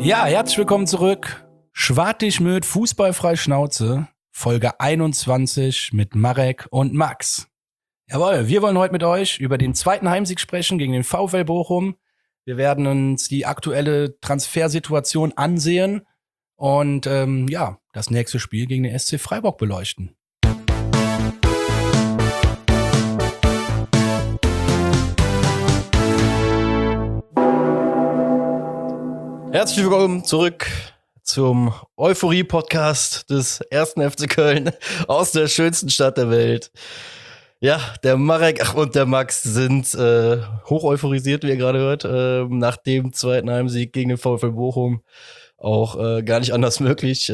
Ja, herzlich willkommen zurück. Schwartig mit Fußballfrei Schnauze, Folge 21 mit Marek und Max. Jawohl, wir wollen heute mit euch über den zweiten Heimsieg sprechen gegen den VfL Bochum. Wir werden uns die aktuelle Transfersituation ansehen und das nächste Spiel gegen den SC Freiburg beleuchten. Herzlich willkommen zurück zum Euphorie-Podcast des 1. FC Köln aus der schönsten Stadt der Welt. Ja, der Marek und der Max sind hoch euphorisiert, wie ihr gerade hört, nach dem zweiten Heimsieg gegen den VfL Bochum. Auch gar nicht anders möglich.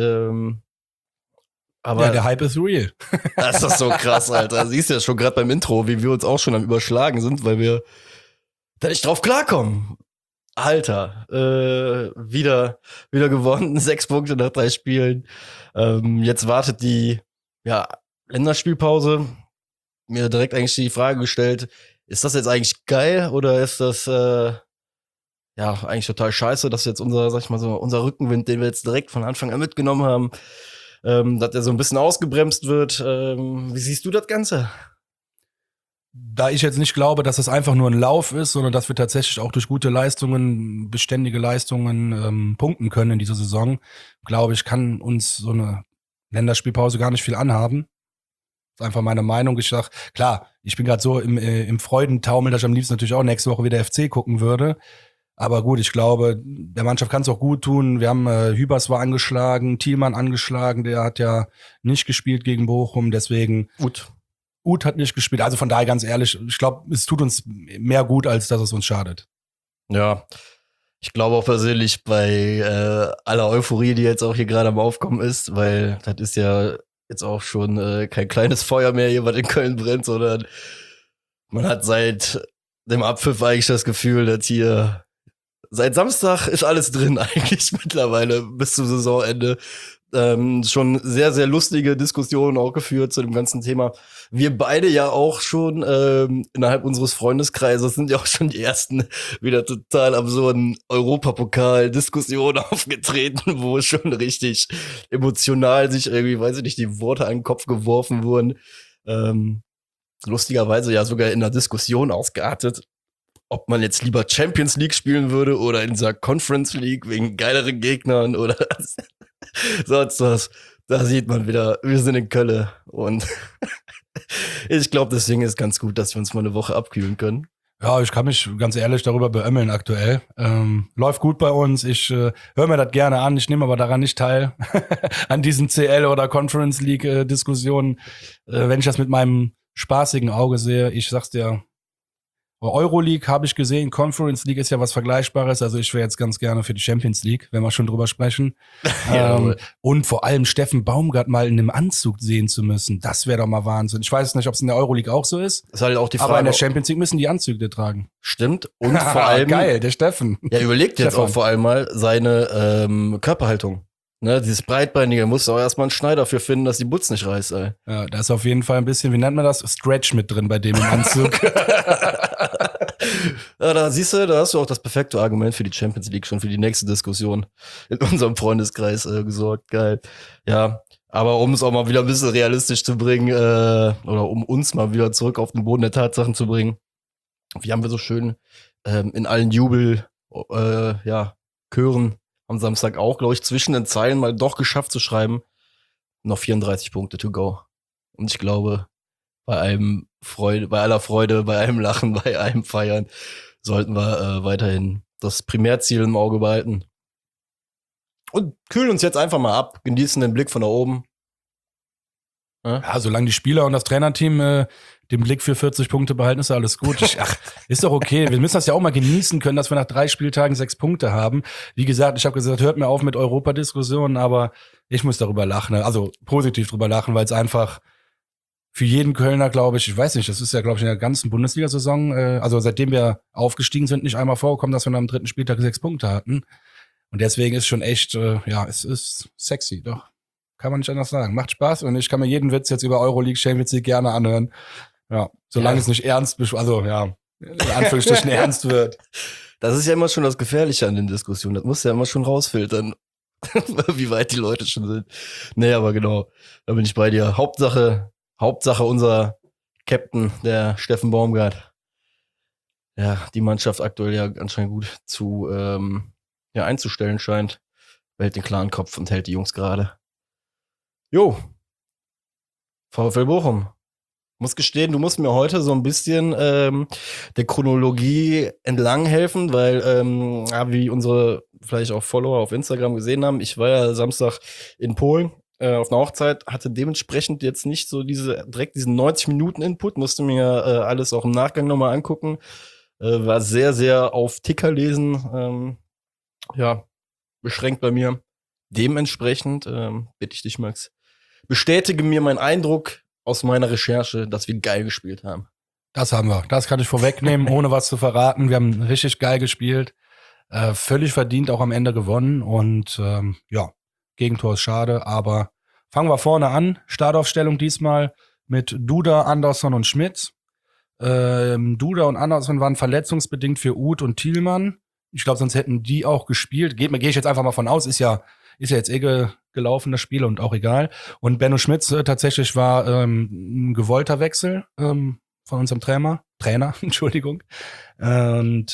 Aber ja, der Hype ist real. Das ist so krass, Alter. Siehst du ja schon gerade beim Intro, wie wir uns auch schon am Überschlagen sind, weil wir da nicht drauf klarkommen. Alter, wieder gewonnen, 6 Punkte nach 3 Spielen. Jetzt wartet die Länderspielpause. Mir direkt eigentlich die Frage gestellt, ist das jetzt eigentlich geil oder ist das eigentlich total scheiße, dass jetzt unser Rückenwind, den wir jetzt direkt von Anfang an mitgenommen haben, dass der so ein bisschen ausgebremst wird. Wie siehst du das Ganze? Da ich jetzt nicht glaube, dass es einfach nur ein Lauf ist, sondern dass wir tatsächlich auch durch gute Leistungen, beständige Leistungen punkten können in dieser Saison, glaube ich, kann uns so eine Länderspielpause gar nicht viel anhaben. Das ist einfach meine Meinung. Ich sag, klar, ich bin gerade so im Freudentaumel, dass ich am liebsten natürlich auch nächste Woche wieder FC gucken würde. Aber gut, ich glaube, der Mannschaft kann es auch gut tun. Wir haben Hübers war angeschlagen, Thielmann angeschlagen, der hat ja nicht gespielt gegen Bochum, deswegen Uth hat nicht gespielt. Also von daher ganz ehrlich, ich glaube, es tut uns mehr gut, als dass es uns schadet. Ja, ich glaube auch persönlich bei aller Euphorie, die jetzt auch hier gerade am Aufkommen ist, weil das ist ja jetzt auch schon kein kleines Feuer mehr hier, was in Köln brennt, sondern man hat seit dem Abpfiff eigentlich das Gefühl, dass hier seit Samstag ist alles drin eigentlich mittlerweile bis zum Saisonende. Schon sehr, sehr lustige Diskussionen auch geführt zu dem ganzen Thema. Wir beide ja auch schon innerhalb unseres Freundeskreises sind ja auch schon die ersten wieder total absurden Europapokal-Diskussionen aufgetreten, wo schon richtig emotional sich irgendwie, weiß ich nicht, die Worte an den Kopf geworfen wurden. Lustigerweise ja sogar in der Diskussion ausgeartet, ob man jetzt lieber Champions League spielen würde oder in dieser Conference League wegen geileren Gegnern oder sonst was. Da sieht man wieder, wir sind in Köln und ich glaube, deswegen ist ganz gut, dass wir uns mal eine Woche abkühlen können. Ja, ich kann mich ganz ehrlich darüber beömmeln aktuell. Läuft gut bei uns. Ich höre mir das gerne an. Ich nehme aber daran nicht teil, an diesen CL- oder Conference League-Diskussionen. Wenn ich das mit meinem spaßigen Auge sehe, ich sag's dir, Euroleague habe ich gesehen, Conference League ist ja was Vergleichbares, also ich wäre jetzt ganz gerne für die Champions League, wenn wir schon drüber sprechen. Und vor allem Steffen Baumgart mal in einem Anzug sehen zu müssen, das wäre doch mal Wahnsinn. Ich weiß nicht, ob es in der Euroleague auch so ist, Das ist halt auch die Frage, aber in der Champions League müssen die Anzüge tragen. Stimmt. Und vor allem, geil, der Steffen. Ja, überlegt jetzt Stefan. auch vor allem mal seine Körperhaltung. Ne, dieses Breitbeinige, musst du auch erstmal einen Schneider für finden, dass die Butz nicht reißt, ey. Ja, da ist auf jeden Fall ein bisschen, wie nennt man das? Stretch mit drin bei dem im Anzug. Ja, da siehst du, da hast du auch das perfekte Argument für die Champions League schon für die nächste Diskussion in unserem Freundeskreis gesorgt. Geil. Ja, aber um es auch mal wieder ein bisschen realistisch zu bringen, oder um uns mal wieder zurück auf den Boden der Tatsachen zu bringen, wie haben wir so schön in allen Jubel Chören am Samstag auch, glaube ich, zwischen den Zeilen mal doch geschafft zu schreiben, noch 34 Punkte to go. Und ich glaube, bei aller Freude, bei allem Lachen, bei allem Feiern, sollten wir weiterhin das Primärziel im Auge behalten. Und kühlen uns jetzt einfach mal ab, genießen den Blick von da oben. Ja, solange die Spieler und das Trainerteam den Blick für 40 Punkte behalten, ist ja alles gut. Ist doch okay. Wir müssen das ja auch mal genießen können, dass wir nach 3 Spieltagen 6 Punkte haben. Wie gesagt, ich habe gesagt, hört mir auf mit Europa-Diskussionen, aber ich muss darüber lachen. Also positiv drüber lachen, weil es einfach für jeden Kölner, glaube ich weiß nicht, das ist ja, glaube ich, in der ganzen Bundesliga-Saison, also seitdem wir aufgestiegen sind, nicht einmal vorgekommen, dass wir am 3. Spieltag 6 Punkte hatten. Und deswegen ist schon echt, es ist sexy, doch. Kann man nicht anders sagen. Macht Spaß und ich kann mir jeden Witz jetzt über Euroleague, Champions League gerne anhören. Ja, solange es nicht ernst, in Anführungsstrichen ernst wird. Das ist ja immer schon das Gefährliche an den Diskussionen. Das musst du ja immer schon rausfiltern, wie weit die Leute schon sind. Nee, aber genau, da bin ich bei dir. Hauptsache unser Captain, der Steffen Baumgart. Ja, die Mannschaft aktuell ja anscheinend gut einzustellen scheint. Behält den klaren Kopf und hält die Jungs gerade. Jo, VfL Bochum. Muss gestehen, du musst mir heute so ein bisschen der Chronologie entlang helfen, weil, wie unsere vielleicht auch Follower auf Instagram gesehen haben, ich war ja Samstag in Polen auf einer Hochzeit, hatte dementsprechend jetzt nicht so direkt diesen 90-Minuten-Input, musste mir alles auch im Nachgang nochmal angucken. War sehr, sehr auf Ticker lesen, beschränkt bei mir. Dementsprechend bitte ich dich, Max, bestätige mir meinen Eindruck aus meiner Recherche, dass wir geil gespielt haben. Das haben wir. Das kann ich vorwegnehmen, ohne was zu verraten. Wir haben richtig geil gespielt. Völlig verdient auch am Ende gewonnen. Und Gegentor ist schade. Aber fangen wir vorne an. Startaufstellung diesmal mit Duda, Anderson und Schmitz. Duda und Anderson waren verletzungsbedingt für Uth und Thielmann. Ich glaube, sonst hätten die auch gespielt. Gehe ich jetzt einfach mal von aus. Ist ja jetzt gelaufen, das Spiel, und auch egal. Und Benno Schmitz tatsächlich war ein gewollter Wechsel von unserem Trainer, Entschuldigung. Und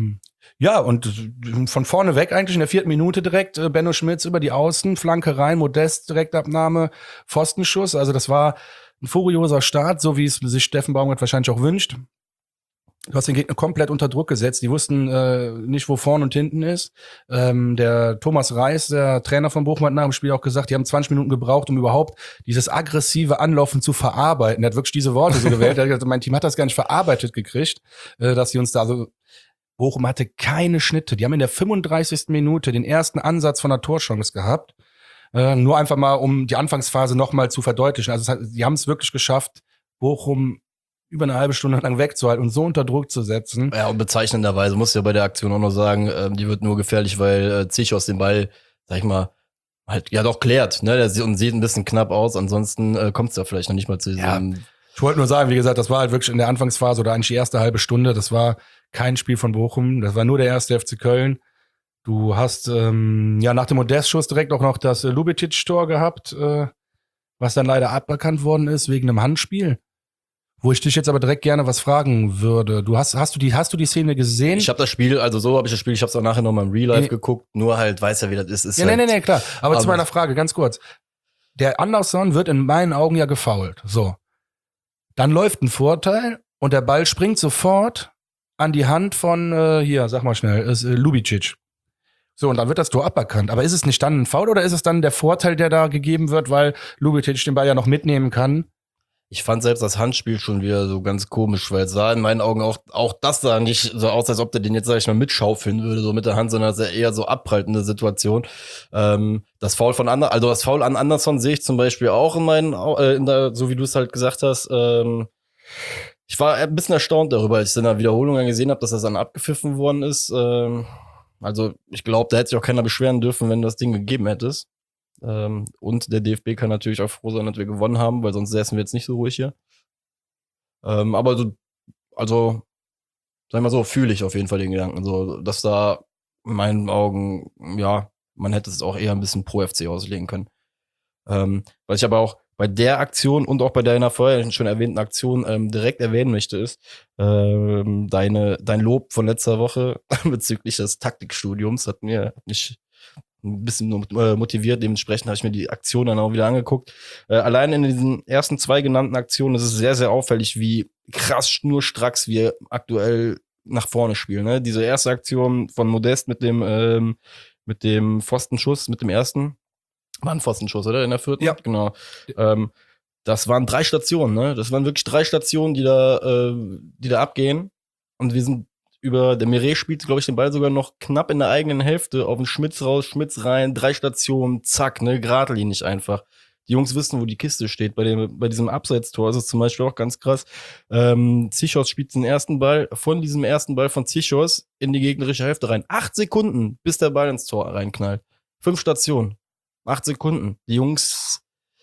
von vorne weg eigentlich in der 4. Minute direkt Benno Schmitz über die Außen, Flanke rein, Modest, Direktabnahme, Pfostenschuss. Also das war ein furioser Start, so wie es sich Steffen Baumgart wahrscheinlich auch wünscht. Du hast den Gegner komplett unter Druck gesetzt. Die wussten nicht, wo vorne und hinten ist. Der Thomas Reis, der Trainer von Bochum, hat nach dem Spiel auch gesagt, die haben 20 Minuten gebraucht, um überhaupt dieses aggressive Anlaufen zu verarbeiten. Er hat wirklich diese Worte so gewählt. Er hat gesagt, mein Team hat das gar nicht verarbeitet gekriegt, dass sie uns da so... Bochum hatte keine Schnitte. Die haben in der 35. Minute den ersten Ansatz von einer Torchance gehabt. Nur einfach mal, um die Anfangsphase nochmal zu verdeutlichen. Also die haben es wirklich geschafft, Bochum über eine halbe Stunde lang wegzuhalten und so unter Druck zu setzen. Ja, und bezeichnenderweise muss ja bei der Aktion auch noch sagen, die wird nur gefährlich, weil Zichos den Ball, sag ich mal, halt ja doch klärt, ne? Der sieht ein bisschen knapp aus, ansonsten kommt es ja vielleicht noch nicht mal zu diesem... Ja, ich wollte nur sagen, wie gesagt, das war halt wirklich in der Anfangsphase oder eigentlich die erste halbe Stunde, das war kein Spiel von Bochum, das war nur der erste FC Köln. Du hast nach dem Modest-Schuss direkt auch noch das Lubicic-Tor gehabt, was dann leider aberkannt worden ist wegen einem Handspiel. Wo ich dich jetzt aber direkt gerne was fragen würde. Hast du die Szene gesehen? Ich habe das Spiel, also so habe ich das Spiel, ich habe es auch nachher nochmal im Real Life geguckt, nur halt, weiß ja, wie das ist. Ja, nee, klar. Aber zu meiner Frage, ganz kurz. Der Anderson wird in meinen Augen ja gefoult. So. Dann läuft ein Vorteil und der Ball springt sofort an die Hand von, sag mal schnell, ist Lubicic. So, und dann wird das Tor aberkannt. Aber ist es nicht dann ein Foul oder ist es dann der Vorteil, der da gegeben wird, weil Lubicic den Ball ja noch mitnehmen kann? Ich fand selbst das Handspiel schon wieder so ganz komisch, weil es sah in meinen Augen auch das sah nicht so aus, als ob der den jetzt, sag ich mal, mitschaufeln würde, so mit der Hand, sondern es ist eher so abprallende Situation. Das Foul das Foul an Anderson sehe ich zum Beispiel auch in meinen, so wie du es halt gesagt hast. Ich war ein bisschen erstaunt darüber, als ich es in der Wiederholung gesehen habe, dass das dann abgepfiffen worden ist. Also ich glaube, da hätte sich auch keiner beschweren dürfen, wenn du das Ding gegeben hättest. Und der DFB kann natürlich auch froh sein, dass wir gewonnen haben, weil sonst säßen wir jetzt nicht so ruhig hier. Aber sagen wir so, fühle ich auf jeden Fall den Gedanken. So, dass da in meinen Augen, ja, man hätte es auch eher ein bisschen pro FC auslegen können. Was ich aber auch bei der Aktion und auch bei deiner vorher schon erwähnten Aktion direkt erwähnen möchte, ist dein Lob von letzter Woche bezüglich des Taktikstudiums hat mich ein bisschen motiviert. Dementsprechend habe ich mir die Aktion dann auch wieder angeguckt. Allein in diesen ersten 2 genannten Aktionen ist es sehr, sehr auffällig, wie krass schnurstracks wir aktuell nach vorne spielen. Ne? Diese erste Aktion von Modest mit dem Pfostenschuss, mit dem ersten. War ein Pfostenschuss, oder? In der 4. Ja. Genau. Das waren 3 Stationen, ne? Das waren wirklich 3 Stationen, die da abgehen. Und wir sind der Meret spielt, glaube ich, den Ball sogar noch knapp in der eigenen Hälfte auf den Schmitz raus, Schmitz rein, 3 Stationen, zack, ne, geradlinig einfach. Die Jungs wissen, wo die Kiste steht. Bei diesem Abseitstor ist es zum Beispiel auch ganz krass. Zichos spielt den ersten Ball, von diesem ersten Ball von Zichos in die gegnerische Hälfte rein. 8 Sekunden, bis der Ball ins Tor reinknallt. 5 Stationen. 8 Sekunden. Die Jungs,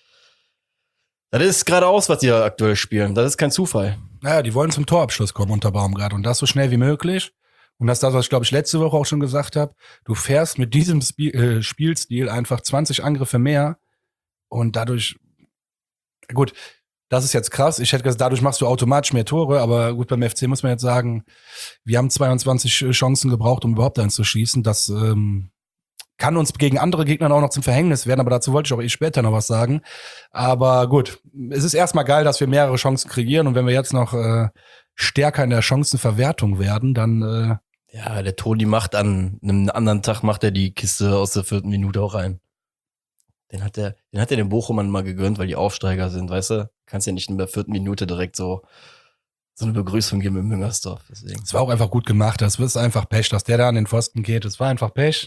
das ist geradeaus, was die da aktuell spielen. Das ist kein Zufall. Naja, die wollen zum Torabschluss kommen unter Baumgart und das so schnell wie möglich. Und das ist das, was ich glaube ich letzte Woche auch schon gesagt habe. Du fährst mit diesem Spielstil einfach 20 Angriffe mehr und dadurch, gut, das ist jetzt krass. Ich hätte gesagt, dadurch machst du automatisch mehr Tore, aber gut, beim FC muss man jetzt sagen, wir haben 22 Chancen gebraucht, um überhaupt eins zu schießen. Das kann uns gegen andere Gegner auch noch zum Verhängnis werden, aber dazu wollte ich auch später noch was sagen. Aber gut, es ist erstmal geil, dass wir mehrere Chancen kreieren und wenn wir jetzt noch stärker in der Chancenverwertung werden, dann Ja, der Toni macht an einem anderen Tag macht er die Kiste aus der 4. Minute auch rein. Den hat er den Bochumern mal gegönnt, weil die Aufsteiger sind, weißt du? Kannst ja nicht in der 4. Minute direkt so eine Begrüßung geben im Müngersdorf. Deswegen. es war auch einfach gut gemacht. Das ist einfach Pech, dass der da an den Pfosten geht. Es war einfach Pech.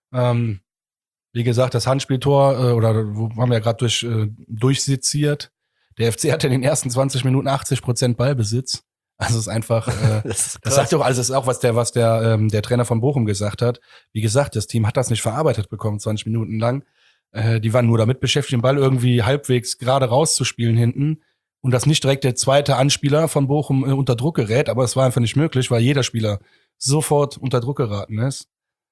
Wie gesagt, das Handspieltor, oder wo haben wir ja gerade durchseziert. Der FC hatte in den ersten 20 Minuten 80% Ballbesitz. Also es ist einfach, das sagt ja auch, also es ist auch, was der Trainer von Bochum gesagt hat. Wie gesagt, das Team hat das nicht verarbeitet bekommen, 20 Minuten lang. Die waren nur damit beschäftigt, den Ball irgendwie halbwegs gerade rauszuspielen hinten. Und dass nicht direkt der zweite Anspieler von Bochum unter Druck gerät, aber es war einfach nicht möglich, weil jeder Spieler sofort unter Druck geraten ist.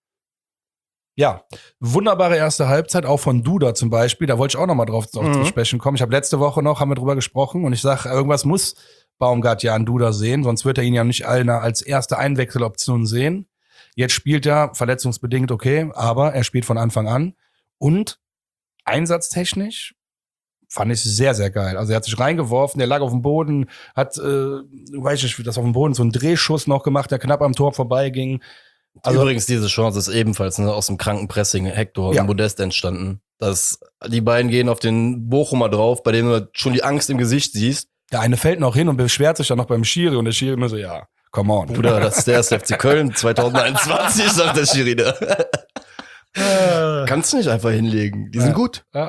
Ja, wunderbare erste Halbzeit, auch von Duda zum Beispiel. Da wollte ich auch noch mal drauf zu sprechen kommen. Ich habe letzte Woche haben wir drüber gesprochen und ich sage, irgendwas muss Baumgart ja an Duda sehen, sonst wird er ihn ja nicht als erste Einwechseloption sehen. Jetzt spielt er verletzungsbedingt okay, aber er spielt von Anfang an und einsatztechnisch fand ich sehr, sehr geil. Also er hat sich reingeworfen, der lag auf dem Boden, hat, weiß ich nicht, das auf dem Boden so einen Drehschuss noch gemacht, der knapp am Tor vorbeiging. Also übrigens, diese Chance ist ebenfalls aus dem kranken Pressing Hector und Modest entstanden. Die beiden gehen auf den Bochumer drauf, bei dem du schon die Angst im Gesicht siehst. Der eine fällt noch hin und beschwert sich dann noch beim Schiri und der Schiri nur so, ja, come on. Bruder, das ist der erste FC Köln 2021, sagt der Schiri da. Kannst du nicht einfach hinlegen, die sind gut. Ja.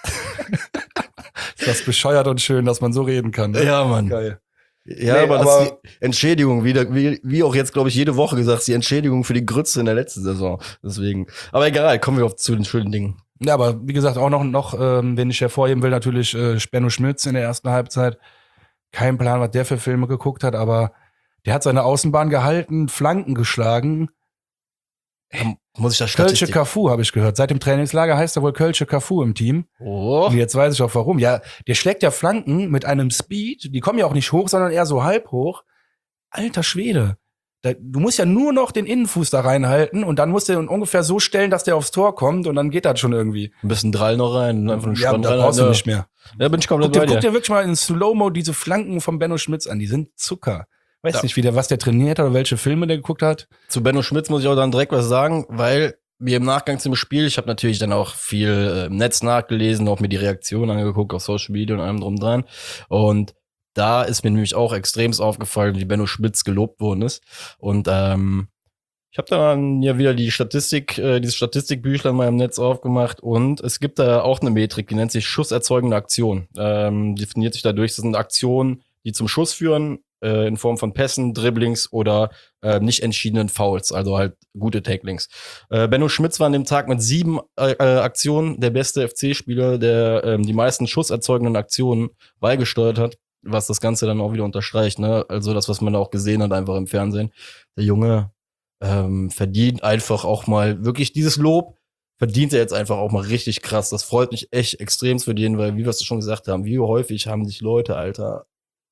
Ist das bescheuert und schön, dass man so reden kann. Ne? Ja, Mann. Geil. Ja, nee, aber das ist die Entschädigung, wie auch jetzt, glaube ich, jede Woche gesagt, die Entschädigung für die Grütze in der letzten Saison. Deswegen. Aber egal, kommen wir zu den schönen Dingen. Ja, aber wie gesagt, auch noch wen ich hervorheben will, natürlich Benno Schmitz in der ersten Halbzeit. Kein Plan, was der für Filme geguckt hat, aber der hat seine Außenbahn gehalten, Flanken geschlagen. Muss ich das Kölsche Cafu, habe ich gehört. Seit dem Trainingslager heißt er wohl Kölsche Cafu im Team. Oh. Und jetzt weiß ich auch warum. Ja, der schlägt ja Flanken mit einem Speed. Die kommen ja auch nicht hoch, sondern eher so halb hoch. Alter Schwede. Du musst ja nur noch den Innenfuß da reinhalten und dann musst du ihn ungefähr so stellen, dass der aufs Tor kommt und dann geht das schon irgendwie. Ein bisschen Drall noch rein. Einfach einen ja, da brauchst du nicht mehr. Ja, bin ich komplett bei dir. Guck dir wirklich mal in Slow-Mo diese Flanken von Benno Schmitz an. Die sind Zucker. Weiß nicht, was der trainiert hat oder welche Filme der geguckt hat. Zu Benno Schmitz muss ich auch dann direkt was sagen, weil mir im Nachgang zum Spiel, ich habe natürlich dann auch viel im Netz nachgelesen, auch mir die Reaktionen angeguckt auf Social Media und allem drum dran. Und da ist mir nämlich auch extremst aufgefallen, wie Benno Schmitz gelobt worden ist. Und ich habe dann ja wieder dieses Statistikbüchlein mal im Netz aufgemacht und es gibt da auch eine Metrik, die nennt sich schusserzeugende Aktion. Definiert sich dadurch, das sind Aktionen, die zum Schuss führen, in Form von Pässen, Dribblings oder nicht entschiedenen Fouls, also halt gute Tacklings. Benno Schmitz war an dem Tag mit 7 Aktionen der beste FC-Spieler, der die meisten schusserzeugenden Aktionen beigesteuert hat, was das Ganze dann auch wieder unterstreicht, ne? Also das, was man da auch gesehen hat, einfach im Fernsehen. Der Junge verdient einfach auch mal wirklich dieses Lob, verdient er jetzt einfach auch mal richtig krass. Das freut mich echt extrem für den, weil, wie wir es schon gesagt haben, wie häufig haben sich Leute, Alter,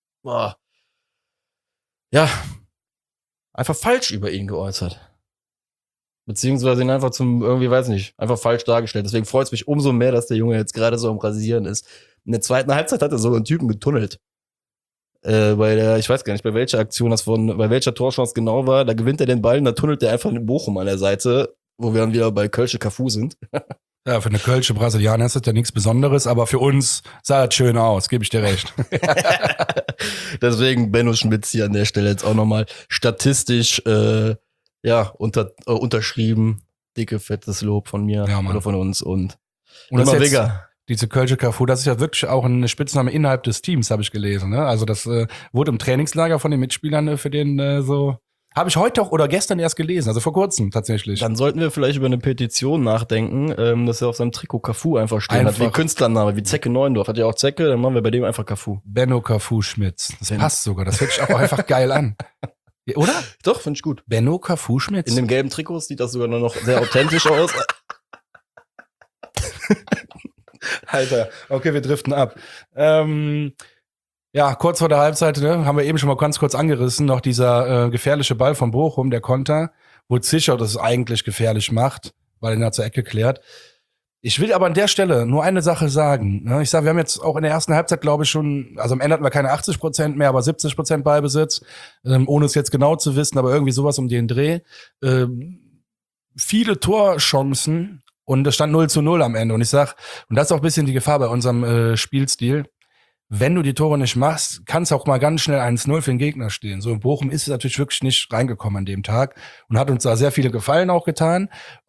ja, einfach falsch über ihn geäußert. Beziehungsweise ihn einfach irgendwie, weiß nicht, einfach falsch dargestellt. Deswegen freut es mich umso mehr, dass der Junge jetzt gerade so am Rasieren ist. In der zweiten Halbzeit hat er sogar einen Typen getunnelt. Ich weiß gar nicht, bei welcher Aktion bei welcher Torchance genau war, da gewinnt er den Ball und da tunnelt er einfach in Bochum an der Seite, wo wir dann wieder bei Kölsche Cafu sind. Ja, für eine Kölsche Brasilianer ist das ja nichts Besonderes, aber für uns sah das schön aus, gebe ich dir recht. Deswegen Benno Schmitz hier an der Stelle jetzt auch nochmal statistisch unterschrieben. Dicke, fettes Lob von mir oder von uns und immer Wigger. Diese Kölsche Cafu, das ist ja wirklich auch eine Spitzname innerhalb des Teams, habe ich gelesen. Ne? Also das wurde im Trainingslager von den Mitspielern für den so... Habe ich heute auch oder gestern erst gelesen, also vor kurzem tatsächlich. Dann sollten wir vielleicht über eine Petition nachdenken, dass er auf seinem Trikot Cafu einfach stehen hat, wie Künstlername, wie Zecke Neuendorf. Hat ja auch Zecke, dann machen wir bei dem einfach Cafu. Benno Cafu Schmitz. Das passt sogar, das hört sich auch einfach geil an. Oder? Doch, finde ich gut. Benno Cafu-Schmitz. In dem gelben Trikot sieht das sogar noch sehr authentisch aus. Alter, okay, wir driften ab. Ja, kurz vor der Halbzeit, ne, haben wir eben schon mal ganz kurz angerissen, noch dieser gefährliche Ball von Bochum, der Konter, wo Zischer das eigentlich gefährlich macht, weil er ihn zur Ecke klärt. Ich will aber an der Stelle nur eine Sache sagen. Ne? Ich sage, wir haben jetzt auch in der ersten Halbzeit, glaube ich, schon, also am Ende hatten wir keine 80% mehr, aber 70% Ballbesitz, ohne es jetzt genau zu wissen, aber irgendwie sowas um den Dreh. Viele Torchancen und es stand 0:0 am Ende. Und ich sag, und das ist auch ein bisschen die Gefahr bei unserem Spielstil, wenn du die Tore nicht machst, kann es auch mal ganz schnell 1:0 für den Gegner stehen. So in Bochum ist es natürlich wirklich nicht reingekommen an dem Tag und hat uns da sehr viele Gefallen auch getan.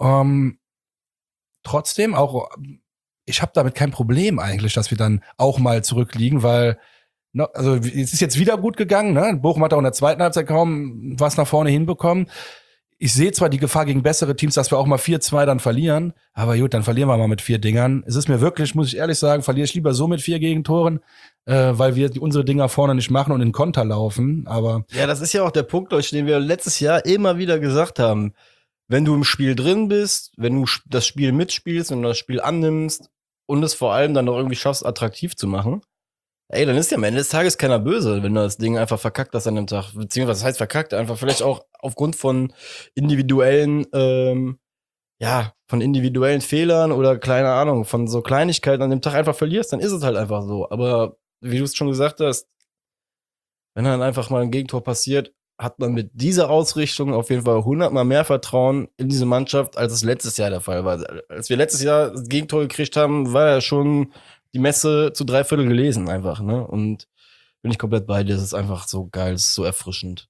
Trotzdem auch, ich habe damit kein Problem eigentlich, dass wir dann auch mal zurückliegen, weil also es ist jetzt wieder gut gegangen. Ne? Bochum hat auch in der zweiten Halbzeit kaum was nach vorne hinbekommen. Ich sehe zwar die Gefahr gegen bessere Teams, dass wir auch mal 4-2 dann verlieren, aber gut, dann verlieren wir mal mit 4 Dingern. Es ist mir wirklich, muss ich ehrlich sagen, verliere ich lieber so mit 4 Gegentoren, weil wir unsere Dinger vorne nicht machen und in Konter laufen. Aber ja, das ist ja auch der Punkt, den wir letztes Jahr immer wieder gesagt haben. Wenn du im Spiel drin bist, wenn du das Spiel mitspielst und das Spiel annimmst und es vor allem dann noch irgendwie schaffst, attraktiv zu machen, ey, dann ist ja am Ende des Tages keiner böse, wenn du das Ding einfach verkackt hast an dem Tag. Beziehungsweise, was heißt verkackt? Einfach vielleicht auch aufgrund von individuellen, von individuellen Fehlern oder keine Ahnung, von so Kleinigkeiten an dem Tag einfach verlierst, dann ist es halt einfach so. Aber wie du es schon gesagt hast, wenn dann einfach mal ein Gegentor passiert, hat man mit dieser Ausrichtung auf jeden Fall 100-mal mehr Vertrauen in diese Mannschaft, als es letztes Jahr der Fall war. Als wir letztes Jahr das Gegentor gekriegt haben, war ja schon die Messe zu 3/4 gelesen einfach, ne? Und bin ich komplett bei dir. Das ist einfach so geil, es ist so erfrischend.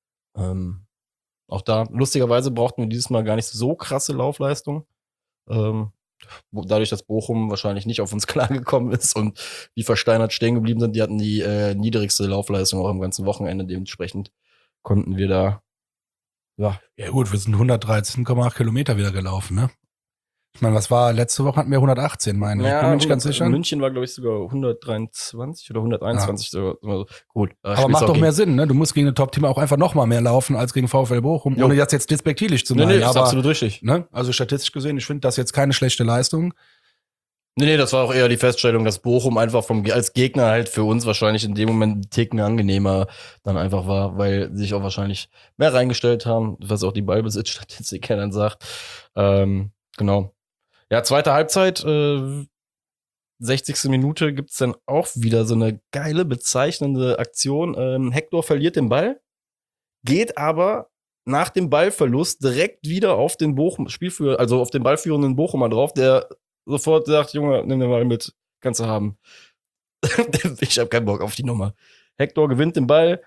Auch da, lustigerweise brauchten wir dieses Mal gar nicht so krasse Laufleistung. Dadurch, dass Bochum wahrscheinlich nicht auf uns klargekommen ist und wie versteinert stehen geblieben sind, die hatten die niedrigste Laufleistung auch am ganzen Wochenende. Dementsprechend konnten wir da, ja gut, wir sind 113,8 Kilometer wieder gelaufen, ne? Ich meine, was war, letzte Woche hatten wir 118, meine ich. Ja, bin mir nicht ganz sicher. München war, glaube ich, sogar 123 oder 121. Ja. So. Gut. Aber macht doch mehr Sinn, ne? Du musst gegen ein Top-Team auch einfach noch mal mehr laufen als gegen VfL Bochum, ohne das jetzt despektierlich zu meinen. Nee, ist absolut richtig. Ne? Also statistisch gesehen, ich finde das jetzt keine schlechte Leistung. Nee, das war auch eher die Feststellung, dass Bochum einfach als Gegner halt für uns wahrscheinlich in dem Moment einen Ticken angenehmer dann einfach war, weil sie sich auch wahrscheinlich mehr reingestellt haben, was auch die Ballbesitzstatistik dann sagt. Genau. Ja, zweite Halbzeit, 60. Minute gibt's dann auch wieder so eine geile, bezeichnende Aktion. Hector verliert den Ball, geht aber nach dem Ballverlust direkt wieder auf den auf den ballführenden Bochumer drauf, der sofort sagt, Junge, nimm den Ball mit, kannst du haben. Ich hab keinen Bock auf die Nummer. Hector gewinnt den Ball,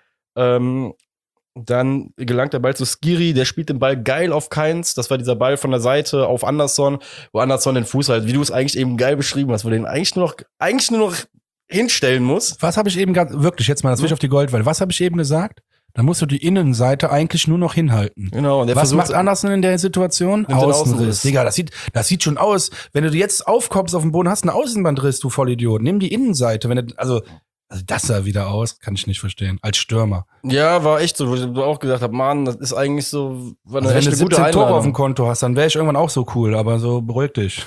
dann gelangt der Ball zu Skiri, der spielt den Ball geil auf Keins. Das war dieser Ball von der Seite auf Anderson, wo Anderson den Fuß halt, wie du es eigentlich eben geil beschrieben hast, wo den eigentlich nur noch hinstellen muss. Was habe ich eben wirklich jetzt mal das Fisch auf die Goldwelle. Was habe ich eben gesagt? Da musst du die Innenseite eigentlich nur noch hinhalten. Genau. Und was macht Anderson in der Situation? Außenriss. Digga, das sieht schon aus. Wenn du jetzt aufkommst auf dem Boden, hast einen Außenbandriss, du Vollidiot. Nimm die Innenseite. Also das sah wieder aus, kann ich nicht verstehen. Als Stürmer. Ja, war echt so, wo ich auch gesagt habe, Mann, das ist eigentlich so, war eine echt eine gute 17 Tore Einladung. auf dem Konto hast, dann wäre ich irgendwann auch so cool, aber so beruhig dich.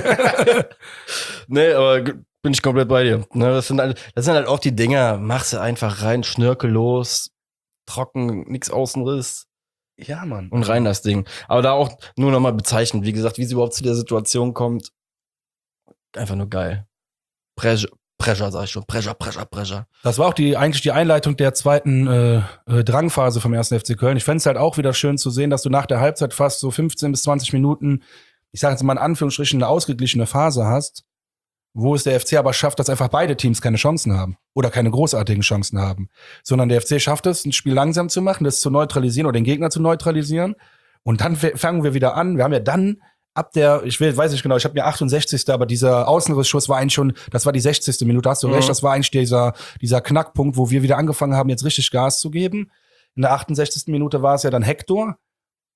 Nee, aber bin ich komplett bei dir. Ne, das sind halt auch die Dinger, machst du einfach rein, schnörkellos, trocken, nix Außenriss. Ja, Mann. Und rein das Ding. Aber da auch nur nochmal bezeichnet, wie gesagt, wie sie überhaupt zu der Situation kommt. Einfach nur geil. Pressure, sag ich schon. Pressure. Das war auch eigentlich die Einleitung der zweiten Drangphase vom 1. FC Köln. Ich fände es halt auch wieder schön zu sehen, dass du nach der Halbzeit fast so 15 bis 20 Minuten, ich sage jetzt mal in Anführungsstrichen, eine ausgeglichene Phase hast, wo es der FC aber schafft, dass einfach beide Teams keine Chancen haben oder keine großartigen Chancen haben, sondern der FC schafft es, ein Spiel langsam zu machen, das zu neutralisieren oder den Gegner zu neutralisieren und dann fangen wir wieder an. Wir haben ja dann weiß nicht genau, ich habe mir 68. aber dieser Außenrissschuss war eigentlich schon, das war die 60. Minute, hast du recht, das war eigentlich dieser Knackpunkt, wo wir wieder angefangen haben, jetzt richtig Gas zu geben. In der 68. Minute war es ja dann Hector,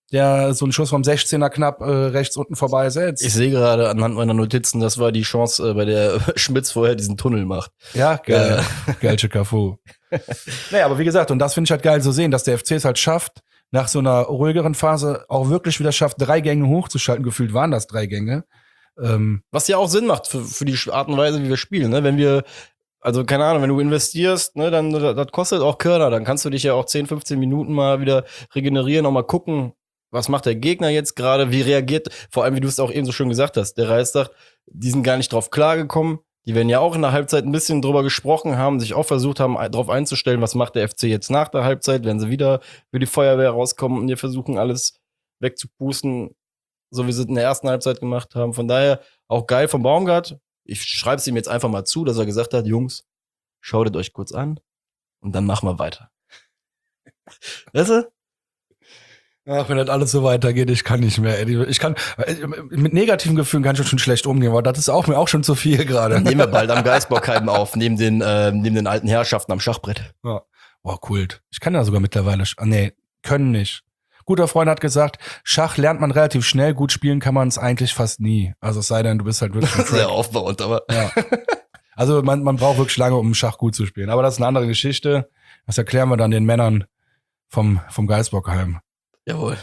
der so einen Schuss vom 16er knapp rechts unten vorbei setzt. Ich sehe gerade anhand meiner Notizen, das war die Chance, bei der Schmitz vorher diesen Tunnel macht. Ja, geil. Geilche Cafu. Naja, aber wie gesagt, und das finde ich halt geil zu sehen, dass der FC es halt schafft, nach so einer ruhigeren Phase auch wirklich wieder schafft, 3 Gänge hochzuschalten. Gefühlt waren das 3 Gänge. Was ja auch Sinn macht für die Art und Weise, wie wir spielen. Ne? Wenn wir, also keine Ahnung, wenn du investierst, ne, dann das kostet auch Körner. Dann kannst du dich ja auch 10, 15 Minuten mal wieder regenerieren, auch mal gucken, was macht der Gegner jetzt gerade, wie reagiert, vor allem, wie du es auch eben so schön gesagt hast, der Reistach, die sind gar nicht drauf klargekommen. Die werden ja auch in der Halbzeit ein bisschen drüber gesprochen haben, sich auch versucht haben, darauf einzustellen, was macht der FC jetzt nach der Halbzeit, wenn sie wieder für die Feuerwehr rauskommen und wir versuchen, alles wegzupusten, so wie sie es in der ersten Halbzeit gemacht haben. Von daher auch geil vom Baumgart. Ich schreibe es ihm jetzt einfach mal zu, dass er gesagt hat, Jungs, schaut es euch kurz an und dann machen wir weiter. Weißt du? Ach, wenn das alles so weitergeht, ich kann nicht mehr. Ich kann, mit negativen Gefühlen kann ich schon schlecht umgehen, weil das ist auch mir auch schon zu viel gerade. Dann nehmen wir bald am Geisbockheim auf, neben den alten Herrschaften am Schachbrett. Ja. Boah, Kult. Ich kann ja sogar mittlerweile, können nicht. Guter Freund hat gesagt, Schach lernt man relativ schnell, gut spielen kann man es eigentlich fast nie. Also es sei denn, du bist halt wirklich ein Sehr aufbauend, aber. Ja. Also man braucht wirklich lange, um Schach gut zu spielen. Aber das ist eine andere Geschichte. Das erklären wir dann den Männern vom Geisbockheim. Jawohl.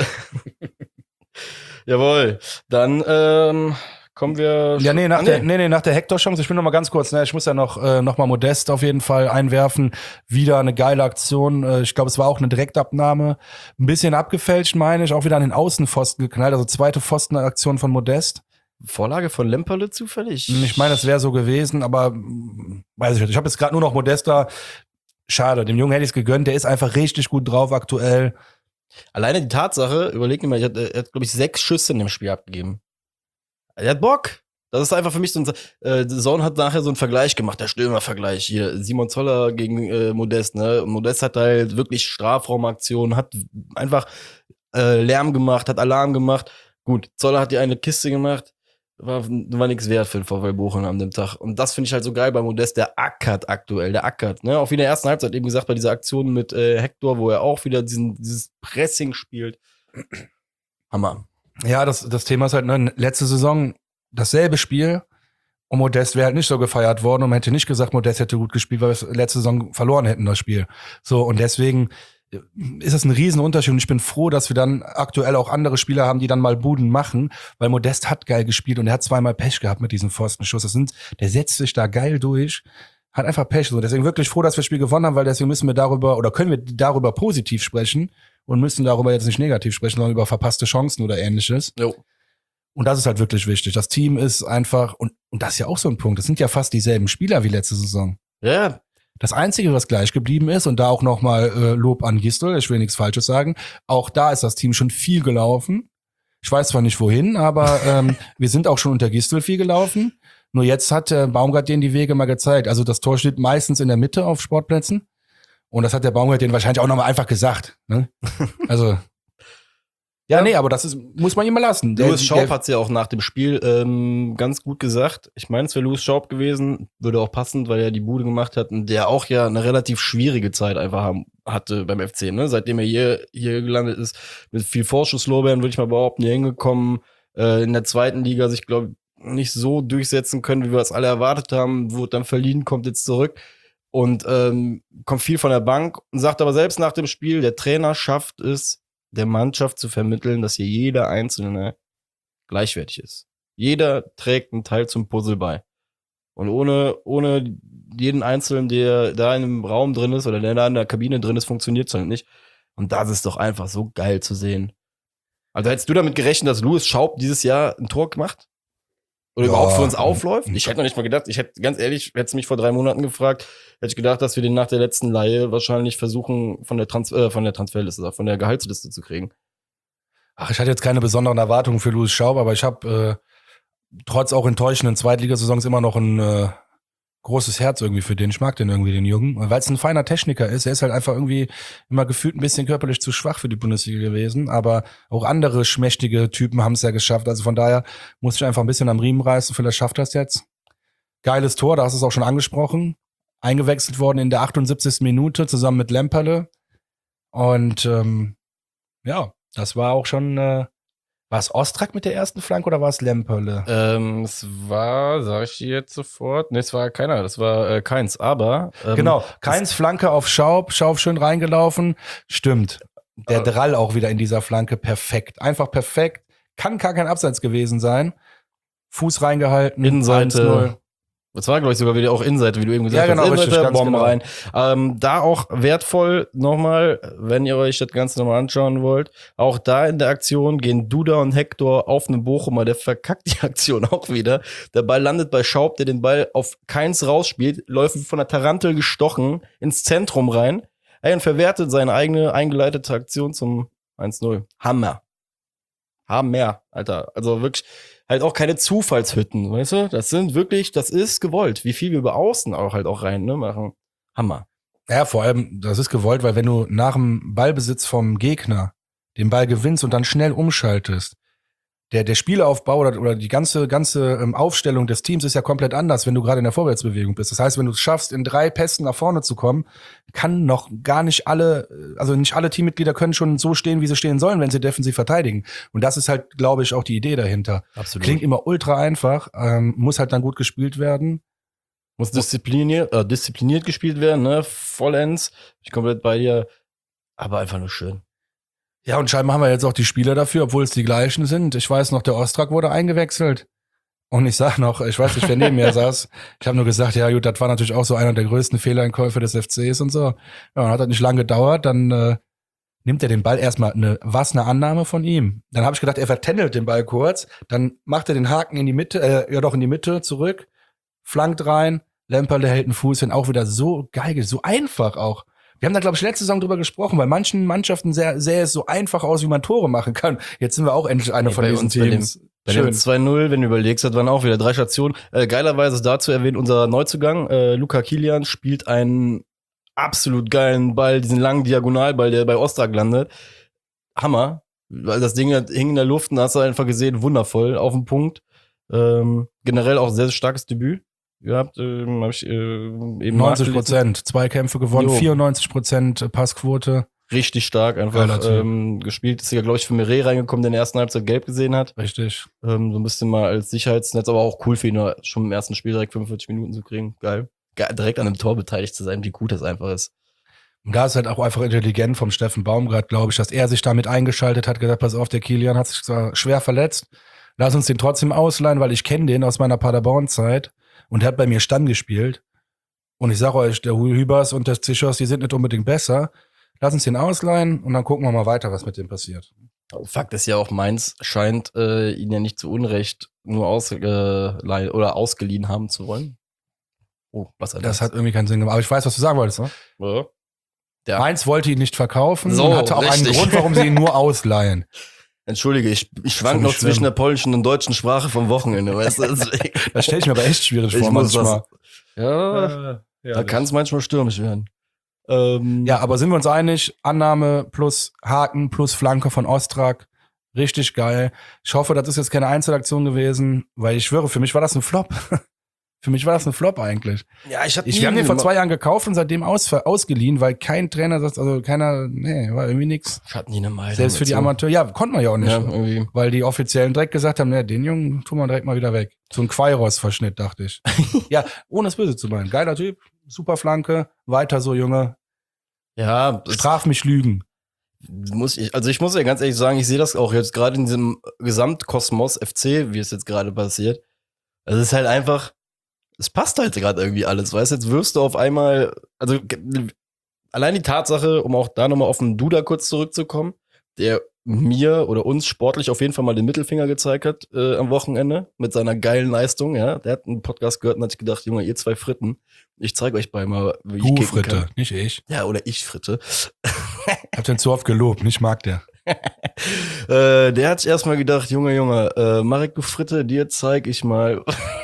Jawohl. Dann kommen wir. Ja, nach der Hector-Chance. Ich bin noch mal ganz kurz. Ich muss ja noch mal Modest auf jeden Fall einwerfen. Wieder eine geile Aktion. Ich glaube, es war auch eine Direktabnahme. Ein bisschen abgefälscht, meine ich. Auch wieder an den Außenpfosten geknallt. Also zweite Pfostenaktion von Modest. Vorlage von Lemperle zufällig? Ich meine, es wäre so gewesen, aber weiß ich nicht. Ich habe jetzt gerade nur noch Modest da. Schade, dem Jungen hätte ich es gegönnt. Der ist einfach richtig gut drauf aktuell. Alleine die Tatsache, überleg dir mal, er hat, glaube ich, 6 Schüsse in dem Spiel abgegeben. Er hat Bock. Das ist einfach für mich so ein, Zone hat nachher so einen Vergleich gemacht, der Stürmer-Vergleich hier. Simon Zoller gegen Modest, ne? Und Modest hat halt wirklich Strafraumaktionen, hat einfach Lärm gemacht, hat Alarm gemacht. Gut, Zoller hat die eine Kiste gemacht, war nichts wert für den VfL Bochum an dem Tag. Und das finde ich halt so geil bei Modest, der ackert aktuell, ne? Auch wie in der ersten Halbzeit eben gesagt, bei dieser Aktion mit Hector, wo er auch wieder dieses Pressing spielt. Hammer. Ja, das Thema ist halt, ne, letzte Saison dasselbe Spiel und Modest wäre halt nicht so gefeiert worden und man hätte nicht gesagt, Modest hätte gut gespielt, weil wir letzte Saison verloren hätten, das Spiel. So, und deswegen ist das ein Riesenunterschied und ich bin froh, dass wir dann aktuell auch andere Spieler haben, die dann mal Buden machen, weil Modest hat geil gespielt und er hat zweimal Pech gehabt mit diesem Pfostenschuss. Der setzt sich da geil durch, hat einfach Pech. So, deswegen wirklich froh, dass wir das Spiel gewonnen haben, weil deswegen müssen wir darüber oder können wir darüber positiv sprechen und müssen darüber jetzt nicht negativ sprechen, sondern über verpasste Chancen oder ähnliches. Jo. Und das ist halt wirklich wichtig. Das Team ist einfach, und das ist ja auch so ein Punkt, das sind ja fast dieselben Spieler wie letzte Saison. Ja. Das Einzige, was gleich geblieben ist, und da auch nochmal Lob an Gistel, ich will nichts Falsches sagen, auch da ist das Team schon viel gelaufen. Ich weiß zwar nicht wohin, aber wir sind auch schon unter Gistel viel gelaufen. Nur jetzt hat Baumgart denen die Wege mal gezeigt. Also das Tor steht meistens in der Mitte auf Sportplätzen. Und das hat der Baumgart denen wahrscheinlich auch nochmal einfach gesagt. Ne? Also ja, nee, aber das muss man ihm mal lassen. Louis Schaub hat es ja auch nach dem Spiel ganz gut gesagt. Ich meine, es wäre Louis Schaub gewesen, würde auch passen, weil er die Bude gemacht hat und der auch ja eine relativ schwierige Zeit einfach hatte beim FC, ne? Seitdem er hier gelandet ist, mit viel Vorschusslorbeeren, würde ich mal behaupten, hier hingekommen, in der zweiten Liga sich, glaube ich, nicht so durchsetzen können, wie wir es alle erwartet haben, wurde dann verliehen, kommt jetzt zurück und kommt viel von der Bank und sagt aber selbst nach dem Spiel, der Trainer schafft es, der Mannschaft zu vermitteln, dass hier jeder Einzelne gleichwertig ist. Jeder trägt einen Teil zum Puzzle bei. Und ohne jeden Einzelnen, der da in einem Raum drin ist oder der da in der Kabine drin ist, funktioniert es halt nicht. Und das ist doch einfach so geil zu sehen. Also hättest du damit gerechnet, dass Louis Schaub dieses Jahr ein Tor gemacht? Oder überhaupt für uns aufläuft? Ich hätte noch nicht mal gedacht, ganz ehrlich, hättest du mich vor 3 Monaten gefragt, hätte ich gedacht, dass wir den nach der letzten Leihe wahrscheinlich versuchen, von der Transferliste, von der Gehaltsliste zu kriegen. Ach, ich hatte jetzt keine besonderen Erwartungen für Louis Schaub, aber ich habe trotz auch enttäuschenden Zweitligasaisons immer noch ein großes Herz irgendwie für den. Ich mag den irgendwie, den Jungen. Weil es ein feiner Techniker ist. Er ist halt einfach irgendwie immer gefühlt ein bisschen körperlich zu schwach für die Bundesliga gewesen. Aber auch andere schmächtige Typen haben es ja geschafft. Also von daher muss ich einfach ein bisschen am Riemen reißen. Vielleicht schafft er es jetzt. Geiles Tor, da hast du es auch schon angesprochen. Eingewechselt worden in der 78. Minute zusammen mit Lemperle. Und ja. Das war auch schon, war es Ostrak mit der ersten Flanke oder war es Lemperle? Es war, sag ich dir jetzt sofort, ne, es war keiner, das war keins, aber Genau, Keins Flanke auf Schaub, Schaub schön reingelaufen. Stimmt. Der Drall auch wieder in dieser Flanke, perfekt. Einfach perfekt. Kann gar kein Abseits gewesen sein. Fuß reingehalten. Innenseite. 1-0. Das war, glaube ich, sogar wieder auch Innenseite, wie du eben gesagt Ja, genau, hast. richtig, Innenseite, ganz Bomben genau. rein. Da auch wertvoll nochmal, wenn ihr euch das Ganze nochmal anschauen wollt. Auch da in der Aktion gehen Duda und Hector auf einen Bochumer. Der verkackt die Aktion auch wieder. Der Ball landet bei Schaub, der den Ball auf Keins rausspielt, läuft von der Tarantel gestochen ins Zentrum rein. Und verwertet seine eigene eingeleitete Aktion zum 1-0. Hammer, Alter. Also wirklich halt auch keine Zufallshütten, weißt du? Das ist gewollt. Wie viel wir über außen auch halt auch rein, ne, machen. Hammer. Ja, vor allem, das ist gewollt, weil wenn du nach dem Ballbesitz vom Gegner den Ball gewinnst und dann schnell umschaltest, der Spielaufbau oder die ganze Aufstellung des Teams ist ja komplett anders, wenn du gerade in der Vorwärtsbewegung bist. Das heißt, wenn du es schaffst, in 3 Pässen nach vorne zu kommen, kann noch gar nicht nicht alle Teammitglieder können schon so stehen, wie sie stehen sollen, wenn sie defensiv verteidigen. Und das ist halt, glaube ich, auch die Idee dahinter. Absolut. Klingt immer ultra einfach, muss halt dann gut gespielt werden. Muss diszipliniert gespielt werden, ne? Vollends. Ich komplett bei dir. Aber einfach nur schön. Ja, und scheinbar haben wir jetzt auch die Spieler dafür, obwohl es die gleichen sind. Ich weiß noch, der Ostrak wurde eingewechselt. Und ich sag noch, ich weiß nicht, wer neben mir saß. Ich habe nur gesagt, ja gut, das war natürlich auch so einer der größten Fehlereinkäufe des FCs und so. Ja, und hat das nicht lange gedauert, dann nimmt er den Ball erstmal eine Annahme von ihm. Dann habe ich gedacht, er vertändelt den Ball kurz, dann macht er den Haken in die Mitte, in die Mitte zurück, flankt rein, Lemperle hält einen Fuß hin, auch wieder so geil, so einfach auch. Wir haben da, glaube ich, letzte Saison drüber gesprochen, bei manchen Mannschaften sähe es so einfach aus, wie man Tore machen kann. Jetzt sind wir auch endlich eine von diesen Teams. Bei dem 2-0, wenn du überlegst, das waren auch wieder 3 Stationen. Geilerweise ist dazu erwähnt, unser Neuzugang, Luca Kilian, spielt einen absolut geilen Ball, diesen langen Diagonalball, der bei Ostrak landet. Hammer. Weil das Ding hing in der Luft und hast du einfach gesehen, wundervoll, auf den Punkt. Generell auch sehr, sehr starkes Debüt gehabt, habe ich eben 90%, 2 Kämpfe gewonnen, 94% Passquote. Richtig stark einfach gespielt. Ist ja, glaube ich, für Meret reingekommen, der in der ersten Halbzeit gelb gesehen hat. Richtig. So ein bisschen mal als Sicherheitsnetz, aber auch cool für ihn, schon im ersten Spiel direkt 45 Minuten zu kriegen. Geil. Direkt an einem Tor beteiligt zu sein, wie gut das einfach ist. Und da ist halt auch einfach intelligent vom Steffen Baumgart, glaube ich, dass er sich damit eingeschaltet hat, gesagt, pass auf, der Kilian hat sich zwar schwer verletzt, lass uns den trotzdem ausleihen, weil ich kenne den aus meiner Paderborn-Zeit und der hat bei mir Stamm gespielt. Und ich sage euch, der Hübers und der Zichos, die sind nicht unbedingt besser. Lass uns den ausleihen und dann gucken wir mal weiter, was mit dem passiert. Fakt ist ja auch, Mainz scheint ihn ja nicht zu Unrecht nur ausgeliehen haben zu wollen. Oh, was hat das? Das hat irgendwie keinen Sinn gemacht. Aber ich weiß, was du sagen wolltest, ne? Ja. Mainz wollte ihn nicht verkaufen und hatte auch einen Grund, warum sie ihn nur ausleihen. Entschuldige, ich schwank noch zwischen der polnischen und deutschen Sprache vom Wochenende, weißt du? Das stelle ich mir aber echt schwierig vor manchmal. Da kann es manchmal stürmisch werden. Ja, aber sind wir uns einig, Annahme plus Haken plus Flanke von Ostrak, richtig geil. Ich hoffe, das ist jetzt keine Einzelaktion gewesen, weil ich schwöre, für mich war das ein Flop. Für mich war das ein Flop eigentlich. Ja, wir haben den vor 2 Jahren gekauft und seitdem ausgeliehen, weil kein Trainer sagt, also keiner, war irgendwie nix. Ich hatte nie eine Meinung. Selbst für die Amateure, ja, konnten wir ja auch nicht. Ja, irgendwie. Weil die Offiziellen direkt gesagt haben, den Jungen tun wir direkt mal wieder weg. So ein Quairos-Verschnitt, dachte ich. Ja, ohne es böse zu meinen. Geiler Typ, super Flanke, weiter so, Junge. Ja. Straf mich Lügen. Ich muss ja ganz ehrlich sagen, ich sehe das auch jetzt gerade in diesem Gesamtkosmos FC, wie es jetzt gerade passiert. Also es ist halt einfach, es passt halt gerade irgendwie alles, weißt du, jetzt wirst du auf einmal, also allein die Tatsache, um auch da nochmal auf den Duda kurz zurückzukommen, der mir oder uns sportlich auf jeden Fall mal den Mittelfinger gezeigt hat am Wochenende mit seiner geilen Leistung, ja. Der hat einen Podcast gehört und hat sich gedacht, Junge, ihr 2 Fritten, ich zeige euch mal, wie ich kicken Fritte, kann. Nicht ich. Ja, oder ich Fritte. Hab den zu oft gelobt, nicht mag der. Der hat sich erstmal gedacht, Junge, Marek, du Fritte, dir zeig ich mal,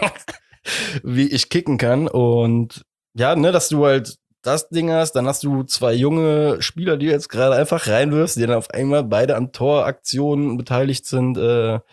wie ich kicken kann. Und ja, ne, dass du halt das Ding hast, dann hast du 2 junge Spieler, die jetzt gerade einfach reinwirfst, die dann auf einmal beide an Toraktionen beteiligt sind. Ja,